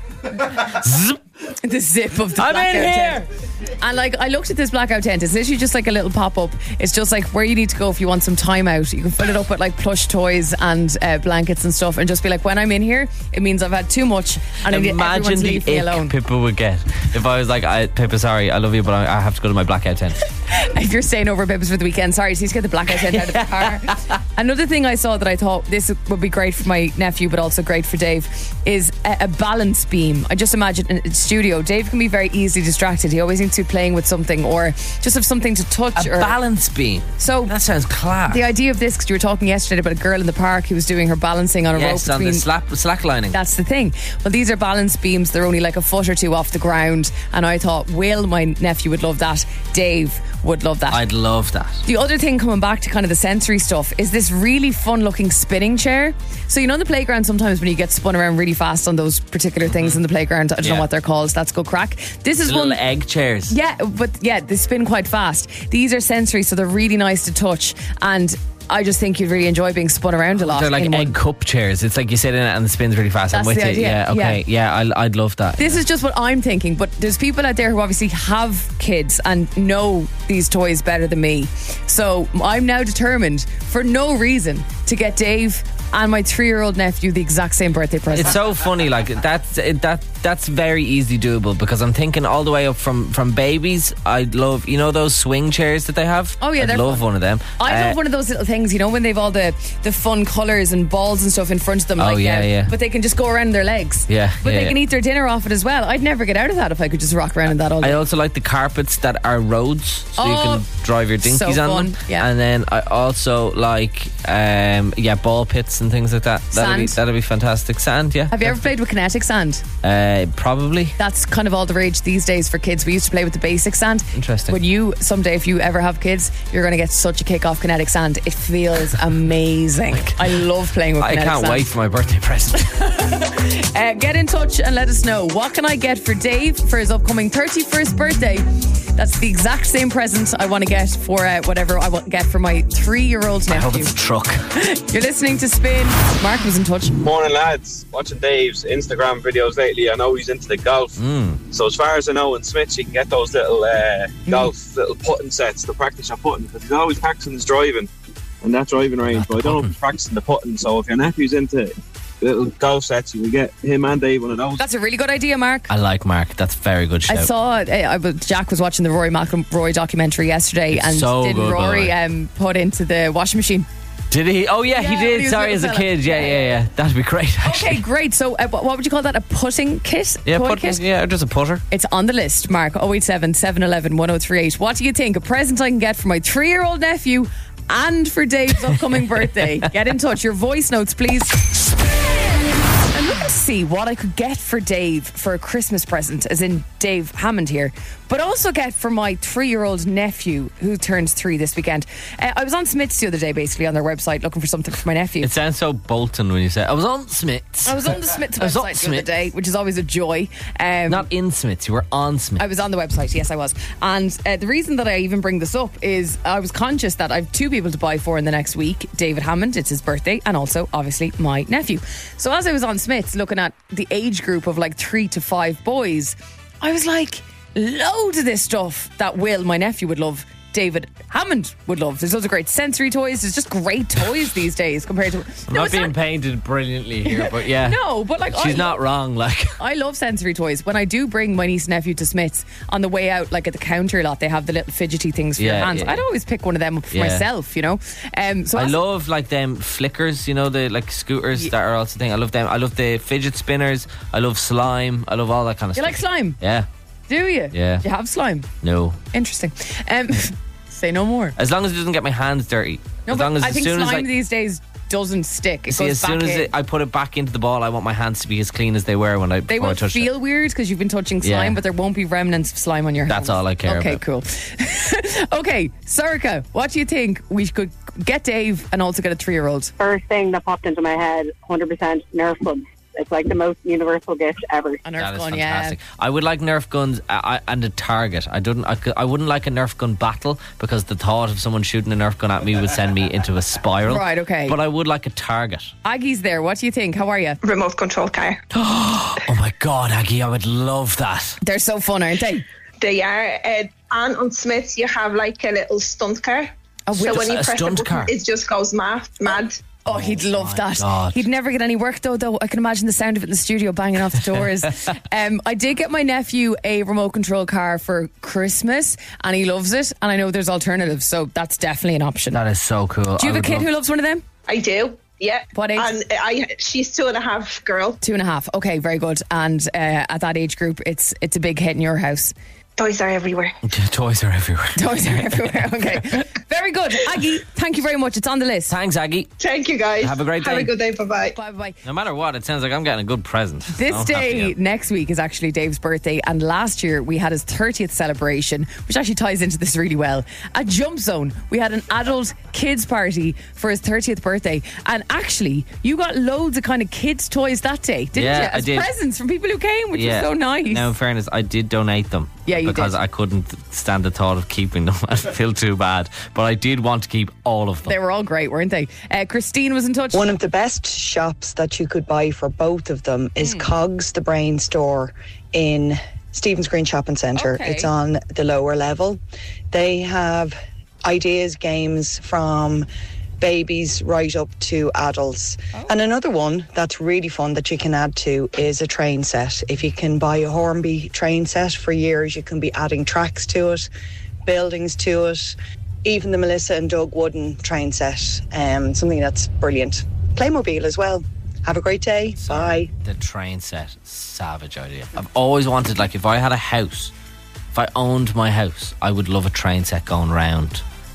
zip. The zip of the I'm blackout in tent. And like, I looked at this blackout tent. It's literally just like a little pop-up. It's just like where you need to go if you want some time out. You can fill it up with like plush toys and blankets and stuff, and just be like, when I'm in here, it means I've had too much and I need everyone Imagine to the leave me alone. ick Pippa would get if I was like, Pippa, sorry, I love you, but I have to go to my blackout tent. If you're staying over at Pippa's for the weekend, sorry, just get the blackout tent out of the car. Another thing I saw that I thought this would be great for my nephew, but also great for Dave, is a balance beam. I just imagine in a studio, Dave can be very easily distracted. He always needs to be playing with something or just have something to touch. A balance beam. So that sounds class. The idea of this, because you were talking yesterday about a girl in the park who was doing her balancing on a rope on between the slack lining. That's the thing. Well, these are balance beams. They're only like a foot or two off the ground, and I thought, Will, my nephew, would love that. Dave would love that. I'd love that. The other thing, coming back to kind of the sensory stuff, is this really fun looking spinning chair. So, you know, in the playground sometimes when you get spun around really fast on those particular things in the playground, I don't know what they're called, that's good crack. This is the one little egg chairs. Yeah, but yeah, they spin quite fast. These are sensory, so they're really nice to touch, and I just think you'd really enjoy being spun around a lot. They're like in egg one. cup chairs. It's like you sit in it and it spins really fast. That's I'm with the you. idea. Yeah, okay. Yeah, I'd love that. This is just what I'm thinking, but there's people out there who obviously have kids and know these toys better than me. So I'm now determined, for no reason, to get Dave and my 3-year-old nephew the exact same birthday present. It's so funny, like that's very easy doable, because I'm thinking all the way up from babies. I'd love, you know, those swing chairs that they have. Oh yeah, I'd they're love fun. one of them. I love one of those little things, you know, when they've all the fun colours and balls and stuff in front of them. Like, yeah. But they can just go around their legs. Yeah, But yeah, they can yeah. eat their dinner off it as well. I'd never get out of that if I could just rock around in that all day. I also like the carpets that are roads, so you can drive your dinkies so on fun, them. yeah. And then I also like ball pits ice and things like that. That'll be fantastic. Sand, yeah. Have you ever played with kinetic sand? Probably. That's kind of all the rage these days for kids. We used to play with the basic sand. Interesting. When someday, if you ever have kids, you're going to get such a kick off kinetic sand. It feels amazing. I love playing with kinetic sand. I can't wait for my birthday present. Get in touch and let us know. What can I get for Dave for his upcoming 31st birthday? That's the exact same present I want to get for whatever I want to get for my 3-year-old nephew. I hope it's a truck. You're listening to Spin. Mark was in touch. Morning, lads. Watching Dave's Instagram videos lately. I know he's into the golf. So as far as I know, in Smiths you can get those little golf little putting sets to practice your putting, because he's always practicing his driving in that driving range. But I don't know if he's practicing the putting. So if your nephew's into little golf sets, you can get him and Dave one of those. That's a really good idea, Mark. I like Mark. That's very good shout. I saw Jack was watching the Rory McIlroy documentary yesterday, and didn't Rory put into the washing machine? Did he? Oh yeah, he did. Sorry, as a kid. Yeah. That'd be great, actually. Okay, great. So what would you call that? A putting kit? Yeah, kit? Yeah, just a putter. It's on the list, Mark. 087 711 1038. What do you think? A present I can get for my 3-year-old nephew and for Dave's upcoming birthday. Get in touch. Your voice notes, please. I'm looking to see what I could get for Dave for a Christmas present, as in Dave Hammond here, but also get for my 3-year-old nephew who turns 3 this weekend. I was on Smiths the other day, basically on their website, looking for something for my nephew. It sounds so Bolton when you say I was on Smiths. I was on the Smiths website the other day, which is always a joy. Not in Smiths, you were on Smiths. I was on the website, yes I was. And the reason that I even bring this up is I was conscious that I have 2 people to buy for in the next week. David Hammond, it's his birthday, and also obviously my nephew. So as I was on Smiths looking at the age group of like 3 to 5 boys, I was like, loads of this stuff that Will, my nephew, would love, David Hammond would love. There's loads of great sensory toys. There's just great toys these days compared to... I'm not being painted brilliantly here, but yeah. No, but like... She's not wrong, like... I love sensory toys. When I do bring my niece and nephew to Smiths, on the way out, like at the counter a lot, they have the little fidgety things for your hands. I'd always pick one of them up for myself, you know. So I love like them flickers, you know, the like scooters that are also a thing. I love them. I love the fidget spinners. I love slime. I love all that kind of stuff. You like slime? Yeah. Do you? Yeah. Do you have slime? No. Interesting. Say no more. As long as it doesn't get my hands dirty. No, as long as I think slime these days doesn't stick. It goes as soon back as in. I put it back into the ball, I want my hands to be as clean as they were when I They before I will touched feel it. weird because you've been touching slime, but there won't be remnants of slime on your hands. That's all I care Okay, about. cool. Okay, Sorka, what do you think we could get Dave and also get a 3-year-old? First thing that popped into my head, 100% Nerf guns. It's like the most universal gift ever. A Nerf That is gun, fantastic. I would like Nerf guns and a target. I wouldn't like a Nerf gun battle because the thought of someone shooting a Nerf gun at me would send me into a spiral. Right, okay. But I would like a target. Aggie's there. What do you think? How are you? Remote control car. Oh my God, Aggie, I would love that. They're so fun, aren't they? They are. And on Smiths, you have like a little stunt car. So when you press the button, it just goes mad. Oh, he'd love that. God. He'd never get any work though. I can imagine the sound of it in the studio banging off the doors. I did get my nephew a remote control car for Christmas and he loves it, and I know there's alternatives, so that's definitely an option. That is so cool. Do you have a kid who loves one of them? I do. Yeah. What age? And she's 2.5 girl. 2.5. Okay, very good. And at that age group, it's a big hit in your house. Toys are everywhere. Toys are everywhere. Toys are everywhere. Okay. Very good. Aggie, thank you very much. It's on the list. Thanks, Aggie. Thank you, guys. Have a great day. Have a good day. Bye-bye. Bye-bye. No matter what, it sounds like I'm getting a good present. This day next week is actually Dave's birthday, and last year we had his 30th celebration, which actually ties into this really well. At Jump Zone, we had an adult kids party for his 30th birthday, and actually you got loads of kind of kids toys that day, didn't you? As I did. presents from people who came, which was so nice. Now, in fairness, I did donate them. Yeah, you because did. I couldn't stand the thought of keeping them. I feel too bad. But I did want to keep all of them. They were all great, weren't they? Christine was in touch. One of the best shops that you could buy for both of them is Cogs the Brain store in Stephen's Green Shopping Centre. Okay. It's on the lower level. They have ideas, games from babies right up to adults. And another one that's really fun that you can add to is a train set. If you can buy a Hornby train set for years, you can be adding tracks to it, buildings to it, even the Melissa and Doug Wooden train set, something that's brilliant. Playmobil as well. Have a great day. Bye. The train set, savage idea. I've always wanted, like, if I had a house, if I owned my house, I would love a train set going round.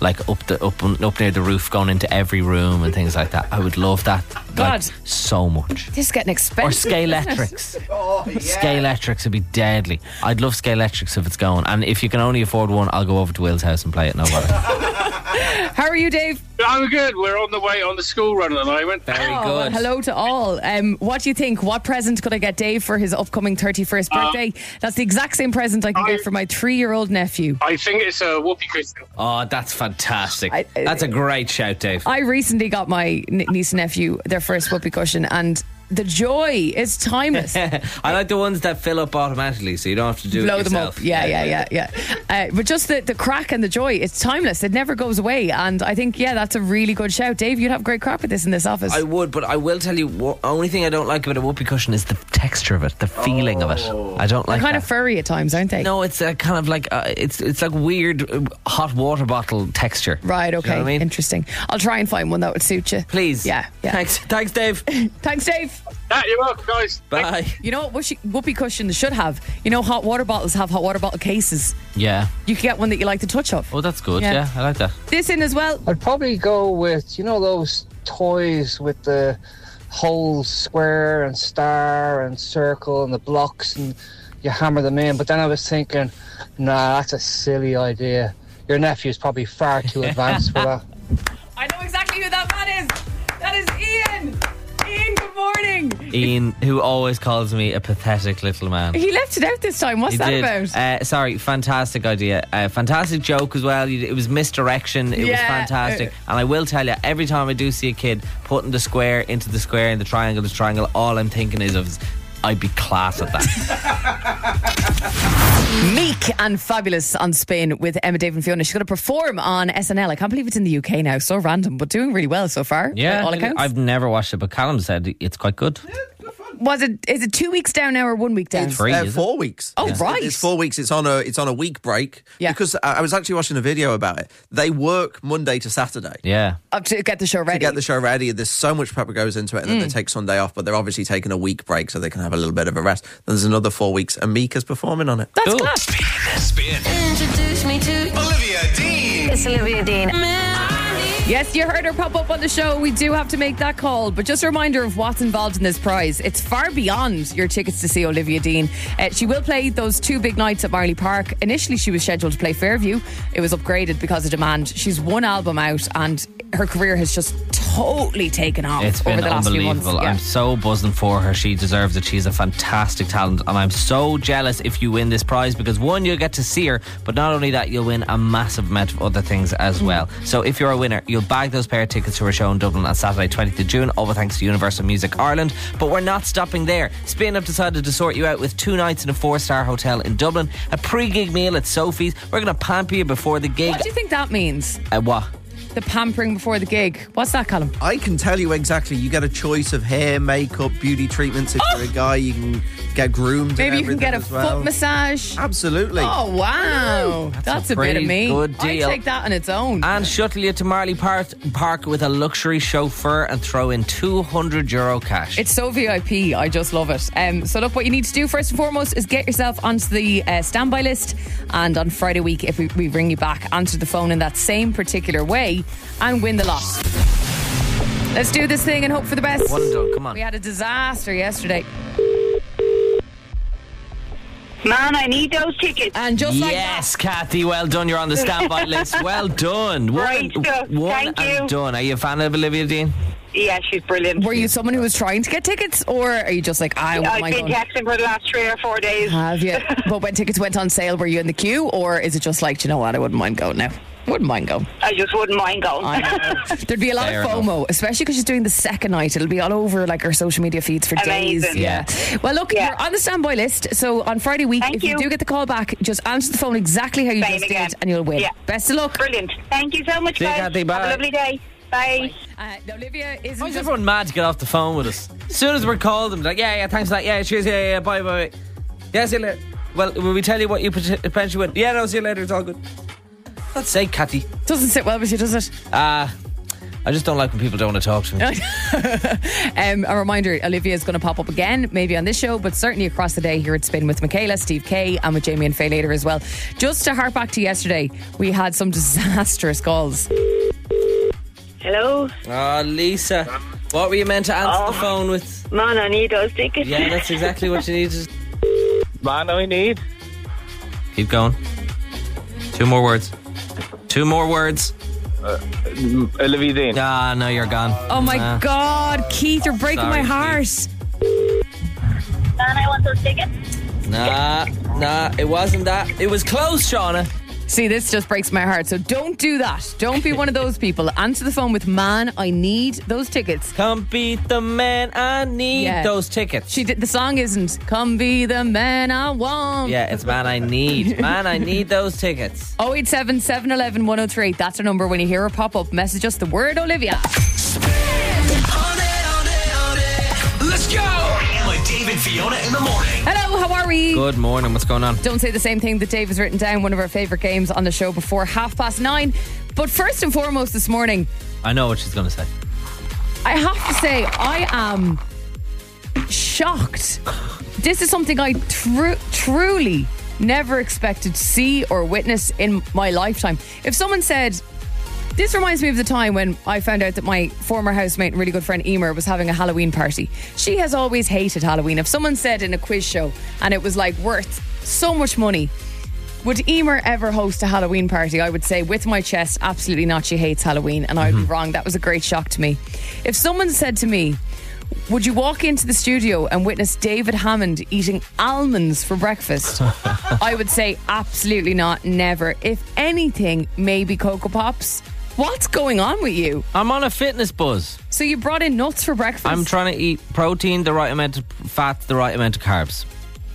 like up near the roof, going into every room and things like that. I would love that. God, like, so much. This is getting expensive. Or Scalextrics. Scalextrics would be deadly. I'd love Scalextrics if it's going. And if you can only afford one, I'll go over to Will's house and play it. No bother. How are you, Dave? I'm good. We're on the way on the school run at the moment. Very good. Well, hello to all. What do you think? What present could I get Dave for his upcoming 31st birthday? That's the exact same present I can get for my 3-year-old nephew. I think it's a whoopee cushion. Oh, that's fantastic. That's a great shout, Dave. I recently got my niece and nephew their first whoopee cushion, and the joy is timeless. I like the ones that fill up automatically, so you don't have to do blow it yourself. them up. Yeah. But just the crack and the joy, it's timeless. It never goes away. And I think, that's a really good shout. Dave, you'd have a great crack with this in this office. I would, but I will tell you, only thing I don't like about a whoopee cushion is the texture of it, the feeling of it. I don't like They're kind that. of furry at times, aren't they? No, it's kind of like it's like weird hot water bottle texture. Right, okay. You know what I mean? Interesting. I'll try and find one that would suit you. Please. Yeah. Thanks, Dave. Thanks, Dave. You're welcome, guys. Bye. You know what whoopee cushions should have? You know, hot water bottles have hot water bottle cases. Yeah. You can get one that you like the touch of. Oh, that's good. Yeah, I like that. This in as well. I'd probably go with, those toys with the whole square and star and circle and the blocks, and you hammer them in. But then I was thinking, nah, that's a silly idea. Your nephew's probably far too advanced for that. I know exactly who that man is. That is Ian. Ian, good morning. Ian, who always calls me a pathetic little man. He left it out this time. What's that about? Sorry, fantastic idea. Fantastic joke as well. It was misdirection. It was fantastic. And I will tell you, every time I do see a kid putting the square into the square and the triangle, all I'm thinking is of I'd be class at that. Meek and Fabulous on Spin with Emma, Dave and Fiona. She's going to perform on SNL. I can't believe it's in the UK now. So random, but doing really well so far. Yeah, all accounts. I've never watched it, but Callum said it's quite good. Is it 2 weeks down now or 1 week down? It's 4 weeks. Oh, right. It's 4 weeks. It's on a week break. Yeah. Because I was actually watching a video about it. They work Monday to Saturday. Yeah. To get the show ready. There's so much prep that goes into it, and then they take Sunday off, but they're obviously taking a week break so they can have a little bit of a rest. Then there's another 4 weeks, and Mika's performing on it. That's class. Spin. Introduce me to Olivia Dean. It's Olivia Dean. Yes, you heard her pop up on the show. We do have to make that call. But just a reminder of what's involved in this prize. It's far beyond your tickets to see Olivia Dean. She will play those 2 big nights at Marley Park. Initially, she was scheduled to play Fairview. It was upgraded because of demand. She's one album out and her career has just totally taken off It's been over the last few months. unbelievable. I'm so buzzing for her. She deserves it. She's a fantastic talent, and I'm so jealous if you win this prize because one, you'll get to see her, but not only that, you'll win a massive amount of other things as well. So if you're a winner, you'll bag those pair of tickets to her show in Dublin on Saturday 20th of June, all thanks to Universal Music Ireland. But we're not stopping there. Spin have decided to sort you out with 2 nights in a 4-star hotel in Dublin, a pre-gig meal at Sophie's. We're going to pamper you before the gig. What do you think that means? What? The pampering before the gig. What's that, Callum? I can tell you exactly. You get a choice of hair, makeup, beauty treatments. If you're a guy, you can get groomed. Maybe you can get a well. foot massage. Absolutely. Oh, wow. That's a bit of me. Good deal. I'd take that on its own. And shuttle you to Marley Park with a luxury chauffeur and throw in €200 cash. It's so VIP. I just love it. So look, what you need to do first and foremost is get yourself onto the standby list, and on Friday week, if we ring you back, answer the phone in that same particular way and win the lot. Let's do this thing and hope for the best. One and done. Come on. We had a disaster yesterday. Man, I need those tickets. And just like that. Yes, Kathy, well done. You're on the standby list. Well done. Right stuff. Thank you. And done. Are you a fan of Olivia Dean? Yeah, she's brilliant. Were you someone who was trying to get tickets, or are you just like, I wouldn't mind I've been going? texting for the last 3 or 4 days. Have you? But when tickets went on sale, were you in the queue, or is it just like, do you know what, I wouldn't mind going now? Wouldn't mind going. I just wouldn't mind going. There'd be a lot of FOMO, especially because she's doing the second night. It'll be all over like our social media feeds for Amazing. days. Yeah. Well, look, you're on the standby list. So on Friday week, if you do get the call back, just answer the phone exactly how you Same just again. did, and you'll win. Yeah. Best of luck. Brilliant. Thank you so much, See you, guys. Kathy. Bye. Have a lovely day. Bye. Olivia isn't Why is just... everyone mad to get off the phone with us? As soon as we're called, them like, yeah, thanks for that. Yeah, cheers. Yeah, bye. Yeah, see you later. Well, will we tell you what you potentially win? Yeah, no, see you later. It's all good. Let's say, Kathy. Doesn't sit well with you, does it? I just don't like when people don't want to talk to me. A reminder, Olivia is going to pop up again, maybe on this show, but certainly across the day here at Spin with Michaela, Steve K, and with Jamie and Faye later as well. Just to hark back to yesterday, we had some disastrous calls. Hello? Oh, Lisa. What were you meant to answer the phone with? Man, I need those tickets. Yeah, that's exactly what you needed. Man, I need. Keep going. 2 more words. 2 more words. Olivia Dean. Ah, no, you're gone. Oh my God, Keith, you're breaking my heart. Man, I want those tickets. Nah, it wasn't that. It was close, Shauna. See, this just breaks my heart. So don't do that. Don't be one of those people. Answer the phone with, man, I need those tickets. Come be the man, I need those tickets. The song isn't come be the man I want. Yeah, it's man, I need. Man, I need those tickets. 087 711 1038. That's our number. When you hear her pop up, message us the word Olivia. Let's go! With Dave and Fiona in the morning. Hello, how are we? Good morning, what's going on? Don't say the same thing that Dave has written down, one of our favourite games on the show before 9:30. But first and foremost this morning, I know what she's going to say. I have to say, I am shocked. This is something I truly never expected to see or witness in my lifetime. If someone said, this reminds me of the time when I found out that my former housemate and really good friend Emer was having a Halloween party. She has always hated Halloween. If someone said in a quiz show and it was like worth so much money, would Emer ever host a Halloween party? I would say with my chest, absolutely not. She hates Halloween, and I would be wrong. That was a great shock to me. If someone said to me, would you walk into the studio and witness David Hammond eating almonds for breakfast? I would say absolutely not, never. If anything, maybe Cocoa Pops. What's going on with you? I'm on a fitness buzz. So you brought in nuts for breakfast? I'm trying to eat protein, the right amount of fat, the right amount of carbs.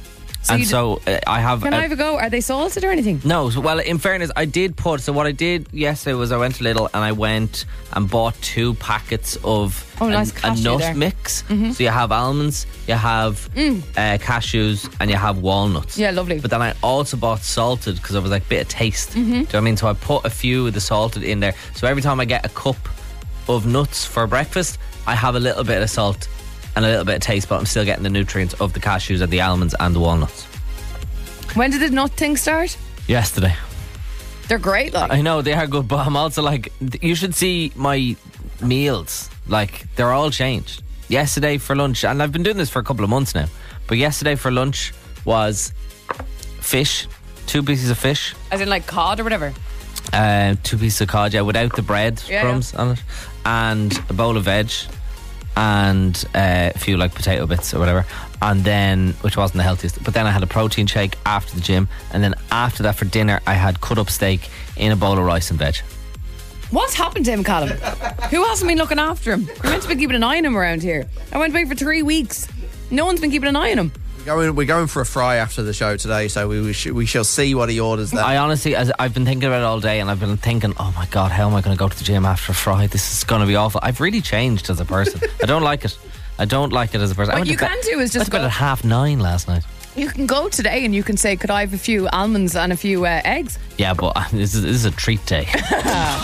So I have... Can I have a go? Are they salted or anything? No. So, well, in fairness, I did put... So what I did yesterday was I went to Lidl and I went and bought 2 packets of a nut mix. Mm-hmm. So you have almonds, you have cashews, and you have walnuts. Yeah, lovely. But then I also bought salted because I was like, bit of taste. Mm-hmm. Do you know what I mean? So I put a few of the salted in there. So every time I get a cup of nuts for breakfast, I have a little bit of salt and a little bit of taste, but I'm still getting the nutrients of the cashews and the almonds and the walnuts. When did the nut thing start? Yesterday. They're great, like. I know, they are good, but I'm also like, you should see my meals. Like, they're all changed. Yesterday for lunch, and I've been doing this for a couple of months now, but yesterday for lunch was fish, 2 pieces of fish. As in like cod or whatever? 2 pieces of cod, yeah, without the bread crumbs on it. And a bowl of veg. And a few like potato bits or whatever, and then, which wasn't the healthiest, but then I had a protein shake after the gym, and then after that for dinner I had cut up steak in a bowl of rice and veg. What's happened to him, Callum? Who hasn't been looking after him? We're meant to be keeping an eye on him around here. I went away for 3 weeks. No one's been keeping an eye on him. We're going for a fry after the show today, so we shall see what he orders there. I honestly, I've been thinking about it all day, and I've been thinking, oh my God, how am I going to go to the gym after a fry? This is going to be awful. I've really changed as a person. I don't like it. I don't like it as a person. What you can do is just go at 9:30 last night. You can go today and you can say, could I have a few almonds and a few eggs? Yeah, but this is a treat day. Emma,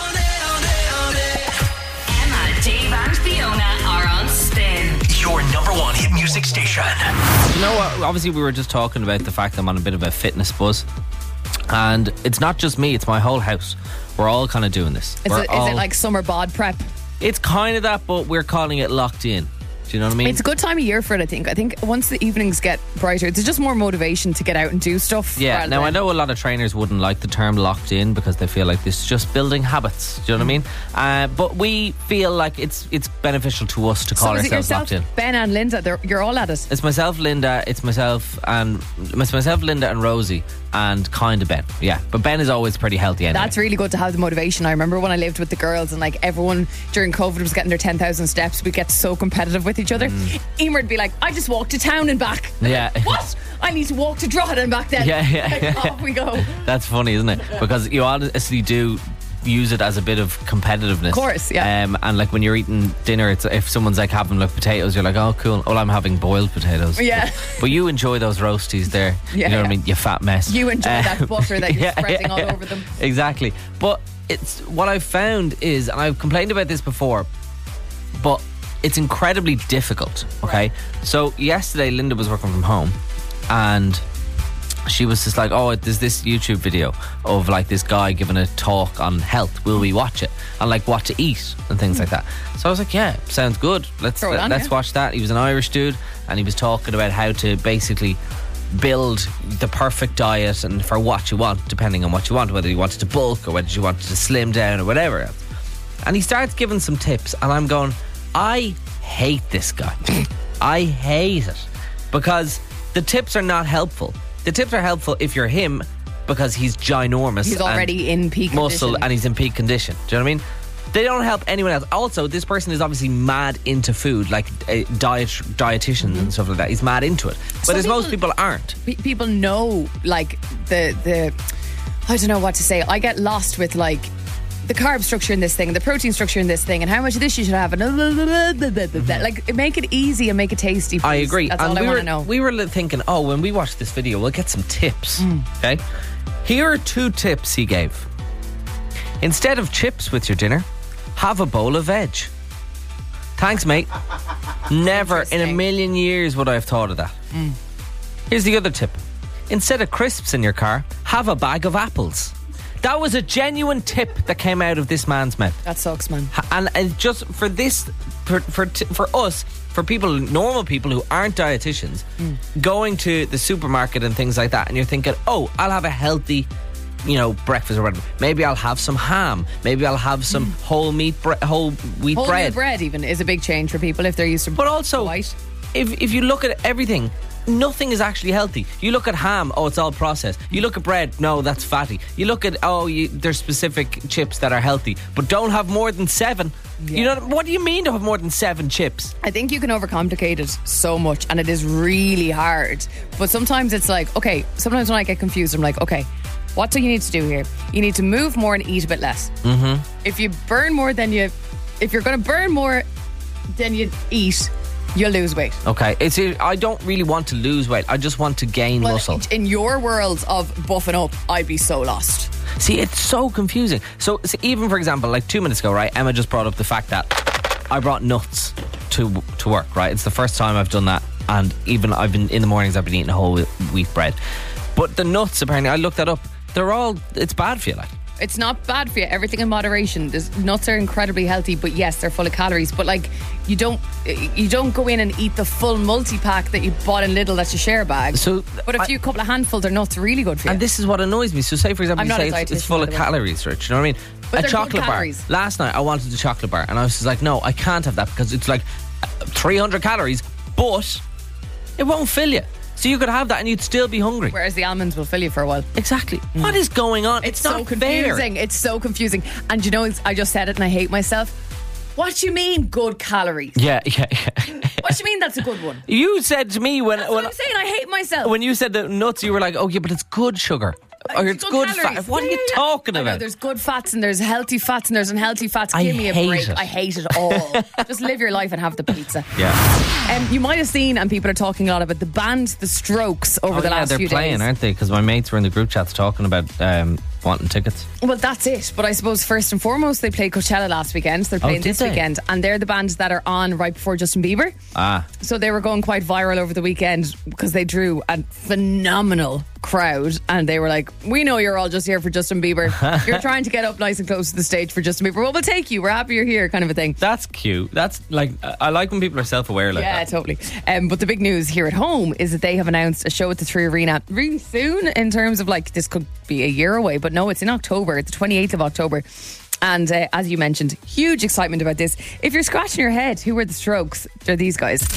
Dave and Fiona are on Spin. Your number 1 hit music station. You know what? Obviously, we were just talking about the fact that I'm on a bit of a fitness buzz. And it's not just me, it's my whole house. We're all kind of doing this. Is it like summer bod prep? It's kind of that, but we're calling it locked in. Do you know what I mean? It's a good time of year for it, I think. I think once the evenings get brighter, there's just more motivation to get out and do stuff. Yeah, now I know a lot of trainers wouldn't like the term locked in because they feel like this is just building habits. Do you know what I mean? But we feel like it's beneficial to us to call ourselves locked in. Ben and Linda, you're all at it. It's myself, Linda, Linda and Rosie, and kind of Ben. Yeah, but Ben is always pretty healthy anyway. That's really good to have the motivation. I remember when I lived with the girls and like everyone during COVID was getting their 10,000 steps. We'd get so competitive with each other. Emer would be like, I just walked to town and back. Yeah. What? I need to walk to Drogheda and back then. Yeah. Off we go. That's funny, isn't it? Because you honestly do use it as a bit of competitiveness. Of course, yeah. And like when you're eating dinner, it's if someone's like having like potatoes, you're like, oh cool. Oh, I'm having boiled potatoes. Yeah. But you enjoy those roasties there. Yeah, you know what I mean? You fat mess. You enjoy that butter that you're spreading all over them. Exactly. But it's what I've found is, and I've complained about this before, but it's incredibly difficult. Okay, so yesterday Linda was working from home, and she was just like, oh, there's this YouTube video of like this guy giving a talk on health. Will we watch it? And like what to eat and things like that. So I was like, yeah, sounds good. Let's watch that. He was an Irish dude, and he was talking about how to basically build the perfect diet and for what you want, depending on what you want, whether you wanted to bulk or whether you wanted to slim down or whatever else. And he starts giving some tips, and I'm going, I hate this guy. I hate it because the tips are not helpful. The tips are helpful if you're him because he's ginormous. He's already in peak muscle condition. And he's in peak condition. Do you know what I mean? They don't help anyone else. Also, this person is obviously mad into food, like dietitians and stuff like that. He's mad into it. But most people aren't. People know, like, the I don't know what to say. I get lost with, like, the carb structure in this thing, the protein structure in this thing, and how much of this you should have, and like, make it easy and make it tasty, please. I agree. That's all I want to know. We were thinking, when we watch this video, we'll get some tips. Okay, here are 2 tips he gave. Instead of chips with your dinner, have a bowl of veg. Thanks, mate. Never in a million years would I have thought of that. Here's the other tip. Instead of crisps in your car, have a bag of apples. That was a genuine tip that came out of this man's mouth. That sucks, man. And just for this, for us, for people, normal people who aren't dietitians, going to the supermarket and things like that, and you're thinking, I'll have a healthy, breakfast or whatever. Maybe I'll have some ham. Maybe I'll have some whole wheat bread. Whole wheat bread even is a big change for people if they're used to. But also, white. If you look at everything, nothing is actually healthy. You look at ham, it's all processed. You look at bread, no, that's fatty. You look at, there's specific chips that are healthy, but don't have more than 7. Yeah. What do you mean to have more than 7 chips? I think you can overcomplicate it so much, and it is really hard. But sometimes it's like, sometimes when I get confused, I'm like, what do you need to do here? You need to move more and eat a bit less. If you burn more if you're going to burn more than you eat, you'll lose weight. Okay. I don't really want to lose weight. I just want to gain muscle. In your world of buffing up, I'd be so lost. See, it's so confusing. So even, for example, like 2 minutes ago, right, Emma just brought up the fact that I brought nuts to work, right? It's the first time I've done that. And even in the mornings, I've been eating a whole wheat bread. But the nuts, apparently, I looked that up. It's bad for you, like. It's not bad for you. Everything in moderation. Nuts are incredibly healthy, but yes, they're full of calories. But like, you don't go in and eat the full multi-pack that you bought in Lidl. That's your share bag. But a couple of handfuls of nuts are really good for you. And this is what annoys me. So say, for example, you say it's full of calories, Rich. You know what I mean? But a chocolate bar. Last night I wanted a chocolate bar, and I was just like, no, I can't have that because it's like 300 calories, but it won't fill you. So you could have that and you'd still be hungry. Whereas the almonds will fill you for a while. Exactly. What is going on? It's not so confusing. Fair. It's so confusing. And I just said it and I hate myself. What do you mean good calories? Yeah. What do you mean that's a good one? You said to me that's what I'm saying. I hate myself. When you said the nuts, you were like, but it's good sugar. Or it's good fat. What are you talking about? There's good fats and there's healthy fats and there's unhealthy fats. Give me a break. I hate it all. Just live your life and have the pizza. Yeah. You might have seen, and people are talking a lot about the band The Strokes over the last few days. They're playing, aren't they? Because my mates were in the group chats talking about wanting tickets. Well, that's it. But I suppose first and foremost, they played Coachella last weekend. So they're playing this weekend, and they're the bands that are on right before Justin Bieber. So they were going quite viral over the weekend because they drew a phenomenal crowd, and they were like, we know you're all just here for Justin Bieber. You're trying to get up nice and close to the stage for Justin Bieber. Well, we'll take you. We're happy you're here, kind of a thing. That's cute. That's like, I like when people are self-aware like that. Yeah, totally. But the big news here at home is that they have announced a show at the 3 Arena really soon, in terms of like, this could be a year away, but no, it's in October, the 28th of October. And as you mentioned, huge excitement about this. If you're scratching your head, who are the Strokes? They're these guys.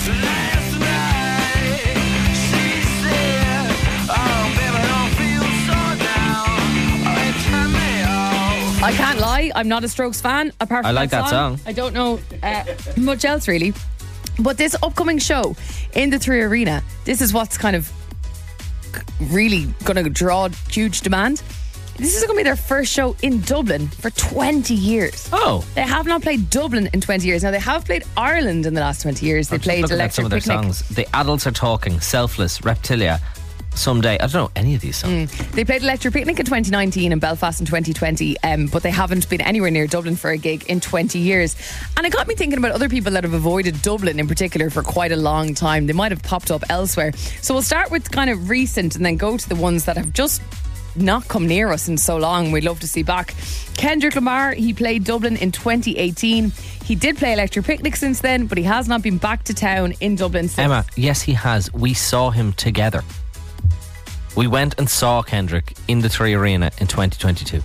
I can't lie, I'm not a Strokes fan. Apart from I like that song. I don't know much else really. But this upcoming show in the 3 Arena, this is what's kind of really going to draw huge demand. This is going to be their first show in Dublin for 20 years. Oh. They have not played Dublin in 20 years. Now, they have played Ireland in the last 20 years. They played Electric some of their Picnic. songs. The Adults Are Talking, Selfless, Reptilia, Someday. I don't know any of these songs. They played Electric Picnic in 2019 and Belfast in 2020, but they haven't been anywhere near Dublin for a gig in 20 years. And it got me thinking about other people that have avoided Dublin in particular for quite a long time. They might have popped up elsewhere. So we'll start with kind of recent and then go to the ones that have just not come near us in so long. We'd love to see back. Kendrick Lamar, he played Dublin in 2018. He did play Electric Picnic since then, but he has not been back to town in Dublin since. Emma, yes he has. We saw him together. We went and saw Kendrick in the 3 Arena in 2022.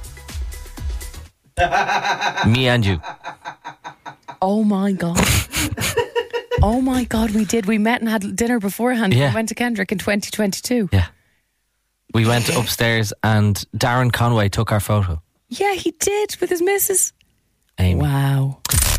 Me and you. Oh my God. Oh my God, we did. We met and had dinner beforehand. Yeah. We went to Kendrick in 2022. Yeah. We went upstairs and Darren Conway took our photo. Yeah, he did, with his missus. Amy. Wow.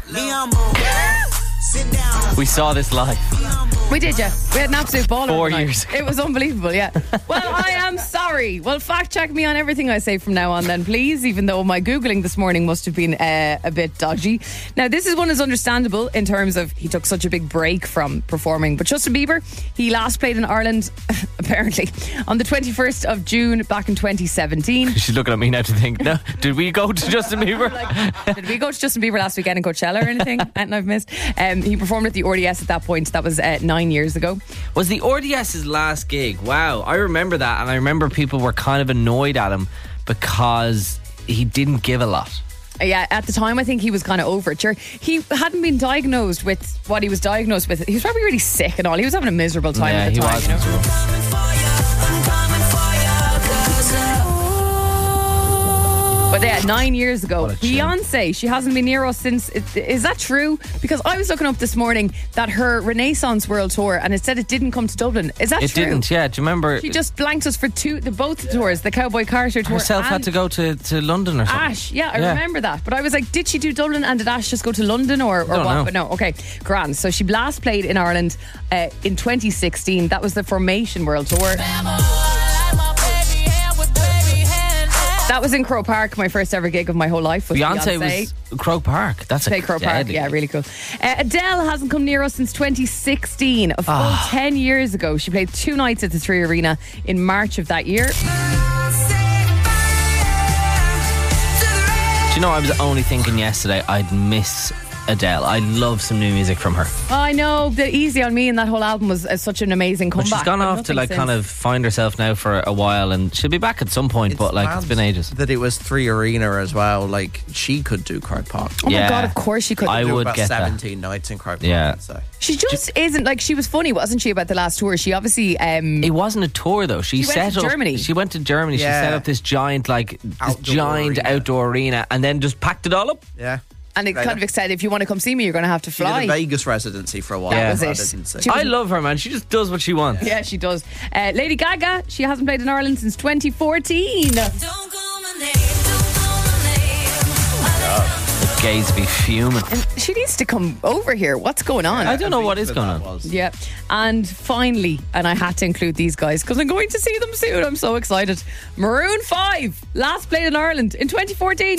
We saw this live. We did, yeah. We had an absolute ball. 4 years ago. It was unbelievable, yeah. Well, I am sorry. Well, fact check me on everything I say from now on then, please, even though my Googling this morning must have been a bit dodgy. Now, this is one is understandable in terms of he took such a big break from performing. But Justin Bieber, he last played in Ireland, apparently, on the 21st of June back in 2017. She's looking at me now to think, no, did we go to Justin Bieber? Did we go to Justin Bieber last weekend in Coachella or anything? Anything I've missed? He performed at the RDS at that point. That was 9 years ago. Was the RDS his last gig? Wow, I remember that, and I remember people were kind of annoyed at him because he didn't give a lot. Yeah, at the time I think he was kind of over it. Sure, he hadn't been diagnosed with what he was diagnosed with. He was probably really sick and all. He was having a miserable time at the time. He was miserable. But yeah, 9 years ago, Beyonce, she hasn't been near us since. Is that true? Because I was looking up this morning that her Renaissance World Tour, and it said it didn't come to Dublin. Is that true? It didn't, yeah. Do you remember? She just blanked us for both tours, the Cowboy Carter tour. Herself had to go to London or something. Ash, yeah, I remember that. But I was like, did she do Dublin and did Ash just go to London or what? Know. But no, okay, grand. So she last played in Ireland in 2016. That was the Formation World Tour. That was in Croke Park, my first ever gig of my whole life. Was Beyonce was Croke Park. That's a Croke Park, yeah, really cool. Adele hasn't come near us since 2016. A full 10 years ago. She played 2 nights at the 3 Arena in March of that year. Do you know, I was only thinking yesterday I'd miss Adele. I love some new music from her. I know, the Easy on Me and that whole album was such an amazing comeback. But she's gone off to kind of find herself now for a while, and she'll be back at some point, but it's been ages. That it was 3 Arena as well. Like, she could do Croke Park. Oh my God, of course she could. I would about get 17 nights in Croke Park. Yeah. She just isn't, like, she was funny, wasn't she, about the last tour? She obviously it wasn't a tour though. She went to Germany. She went to Germany. Yeah. She set up this giant outdoor arena and then just packed it all up. Yeah. And it kind of said, if you want to come see me, you're going to have to fly. She did a Vegas residency for a while. That was it. I love her, man. She just does what she wants. Yeah, she does. Lady Gaga, she hasn't played in Ireland since 2014. The gays be fuming. And she needs to come over here. What's going on? I don't know what is going on. Yeah. And finally, and I had to include these guys because I'm going to see them soon. I'm so excited. Maroon 5 last played in Ireland in 2014.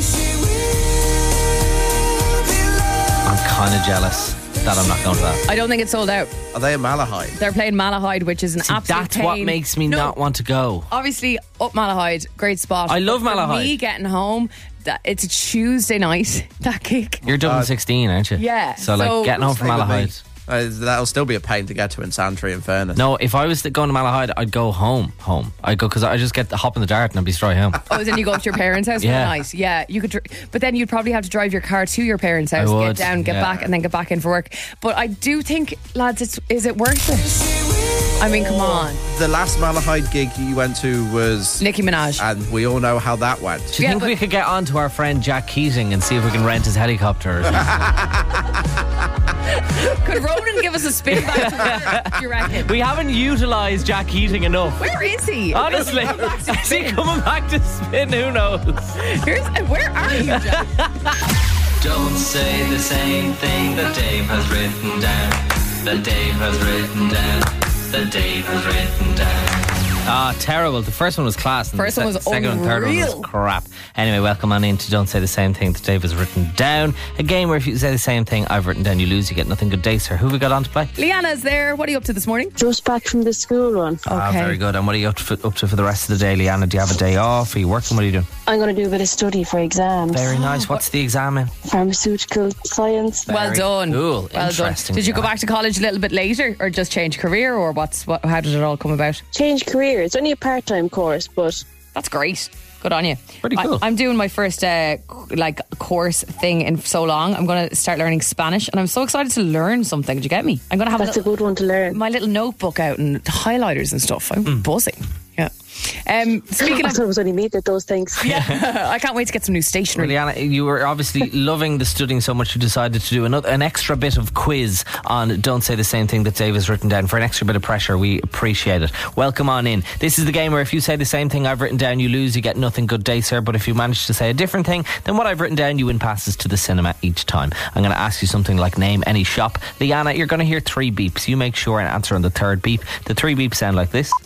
I'm kind of jealous that I'm not going to that. I don't think it's sold out. Are they in Malahide? They're playing Malahide, which is an absolute That's what makes me not want to go. Obviously, up Malahide, great spot. I love Malahide. For me getting home, it's a Tuesday night, that gig. You're Dublin 16, aren't you? Yeah. So getting home from Malahide. That'll still be a pain to get to in Santry, in fairness. No, if I was going to Malahide, I'd go home. I'd go because I just get the hop in the dart and I'd be straight home. Oh, then you go up to your parents' house? Yeah. Nice. Yeah, you could, but then you'd probably have to drive your car to your parents' house, get down, get back, and then get back in for work. But I do think, lads, is it worth it? I mean, come on. The last Malahide gig you went to was Nicki Minaj, and we all know how that went. Do you think we could get on to our friend Jack Keating and see if we can rent his helicopter or something? Could Ronan give us a spin back to work, do you reckon? We haven't utilised Jack Keating enough. Where is he? Honestly, is he coming back to spin? Who knows? Where are you, Jack? Don't say the same thing that Dave has written down. That Dave has written down. That Dave has written down. Terrible. The first one was class. And First one was second and third one unreal. was crap. Anyway, welcome on in to Don't Say the Same Thing that Dave has written down. A game where if you say the same thing I've written down, you lose, you get nothing. Good day, sir. Who have we got on to play? Leanna's there. What are you up to this morning? Just back from the school run. Okay. Very good. And what are you up to for the rest of the day, Leanna? Do you have a day off? Are you working? What are you doing? I'm going to do a bit of study for exams. Very nice. What's the exam in? Pharmaceutical science. Well done. Cool. Well Interesting. done. Did you go back to college a little bit later or just change career or how did it all come about? Change career. It's only a part-time course, but... That's great. Good on you. Pretty cool. I'm doing my first course thing in so long. I'm going to start learning Spanish and I'm so excited to learn something. Did you get me? I'm going to have That's a good one to learn. My little notebook out and highlighters and stuff. I'm buzzing. Yeah. Speaking I of, thought it was only me that those things. Yeah, I can't wait to get some new stationery. Leanna, you were obviously loving the studying so much you decided to do an extra bit of quiz on Don't Say the Same Thing that Dave has written down. For an extra bit of pressure, we appreciate it. Welcome on in. This is the game where if you say the same thing I've written down, you lose, you get nothing. Good day, sir. But if you manage to say a different thing than what I've written down, you win passes to the cinema each time. I'm going to ask you something like name any shop. Leanna, you're going to hear 3 beeps. You make sure and answer on the 3rd beep. The 3 beeps sound like this.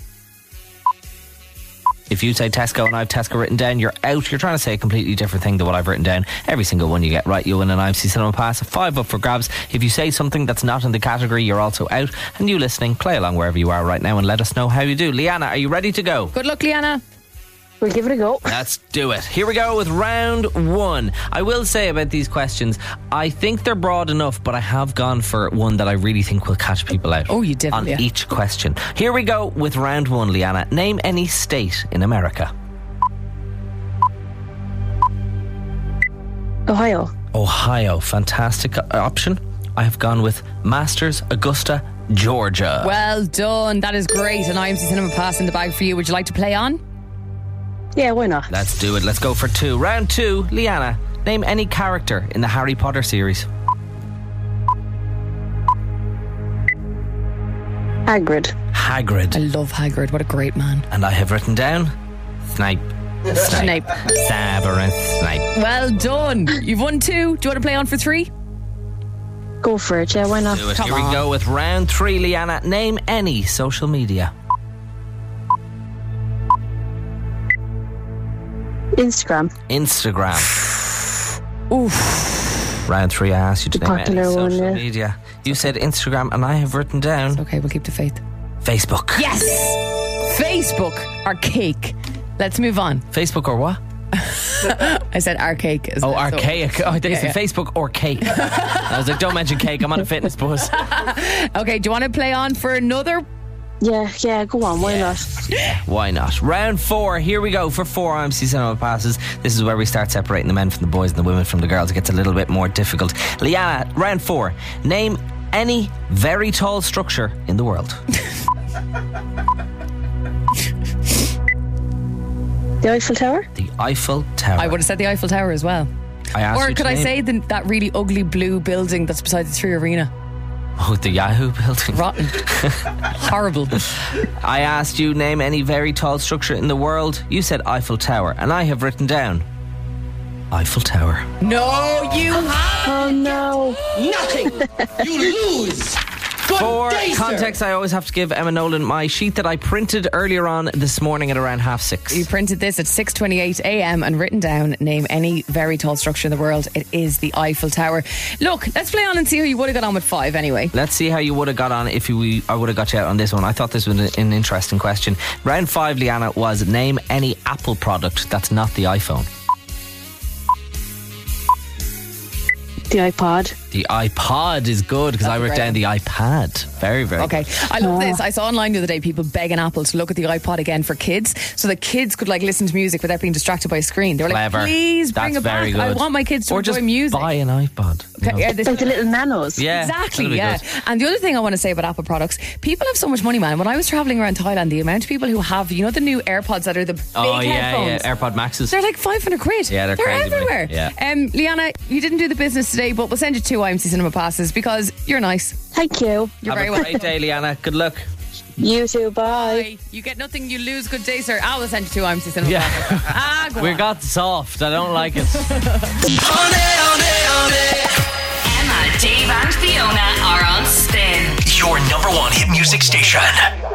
If you say Tesco and I have Tesco written down, you're out. You're trying to say a completely different thing than what I've written down. Every single one you get right, you win an IMC Cinema Pass. 5 up for grabs. If you say something that's not in the category, you're also out. And you listening, play along wherever you are right now and let us know how you do. Leanna, are you ready to go? Good luck, Leanna. We'll give it a go. Let's do it. Here we go with round 1. I will say about these questions, I think they're broad enough, but I have gone for one that I really think will catch people out. Oh, you did, on each question. Here we go with round 1, Leanna. Name any state in America. Ohio. Fantastic option. I have gone with Masters, Augusta, Georgia. Well done. That is great. An IMC Cinema Pass in the bag for you. Would you like to play on? Yeah, why not? Let's do it. Let's go for 2. Round 2, Leanna. Name any character in the Harry Potter series. Hagrid. Hagrid. I love Hagrid. What a great man. And I have written down Snape. Severus Snape. Well done. You've won 2. Do you want to play on for 3? Go for it. Yeah, why not? Do it. Here we go with round 3, Leanna. Name any social media. Instagram. Oof. Round 3, I asked you to name any social one, media. You said Instagram, and I have written down. It's okay, we'll keep the faith. Facebook. Yes! Facebook, archaic. Let's move on. Facebook or what? I said archaic. Archaic. So, I think it's Facebook or cake. I was like, don't mention cake. I'm on a fitness bus. Okay, do you want to play on for another? Yeah, go on. Why not? Why not? Round 4. Here we go for 4 IMC Cinema Passes. This is where we start separating the men from the boys and the women from the girls. It gets a little bit more difficult. Leanna, round 4. Name any very tall structure in the world. The Eiffel Tower? The Eiffel Tower. I would have said the Eiffel Tower as well. I asked or you could I say that really ugly blue building that's beside the 3 Arena? Oh, the Yahoo building. Rotten. Horrible. I asked you name any very tall structure in the world. You said Eiffel Tower, and I have written down Eiffel Tower. No, you have. Oh no. Nothing. You lose. For context, I always have to give Emma Nolan my sheet that I printed earlier on this morning at around 6:30. You printed this at 6:28 a.m. and written down, name any very tall structure in the world. It is the Eiffel Tower. Look, let's play on and see how you would have got on with 5 anyway. Let's see how you would have got on if I would have got you out on this one. I thought this was an interesting question. Round 5, Leanna, was name any Apple product that's not the iPhone. The iPod. The iPod is good because I wrote down the iPad. Very, very okay. good. I love this. I saw online the other day people begging Apple to look at the iPod again for kids so that kids could listen to music without being distracted by a screen. They were Clever. like, please bring That's it very back. good. I want my kids to or enjoy just music. buy an iPod. Okay, yeah, like the little nanos. Yeah, exactly. Yeah. And the other thing I want to say about Apple products, people have so much money, man. When I was traveling around Thailand, the amount of people who have, the new AirPods that are the big headphones. Yeah, AirPod Maxes. They're like 500 quid. Yeah, they're crazy everywhere. money. Yeah. Leanna, you didn't do the business today, but we'll send you 2 IMC Cinema passes because you're nice. Thank you. You're Have very a welcome. great day, Leanna. Good luck. You too. Bye. You get nothing, you lose. Good day, sir. I will send you 2 IMC Cinema passes. Go We on. got soft. I don't like it. Emma, Dave and Fiona are on Spin. Your number 1 hit music station.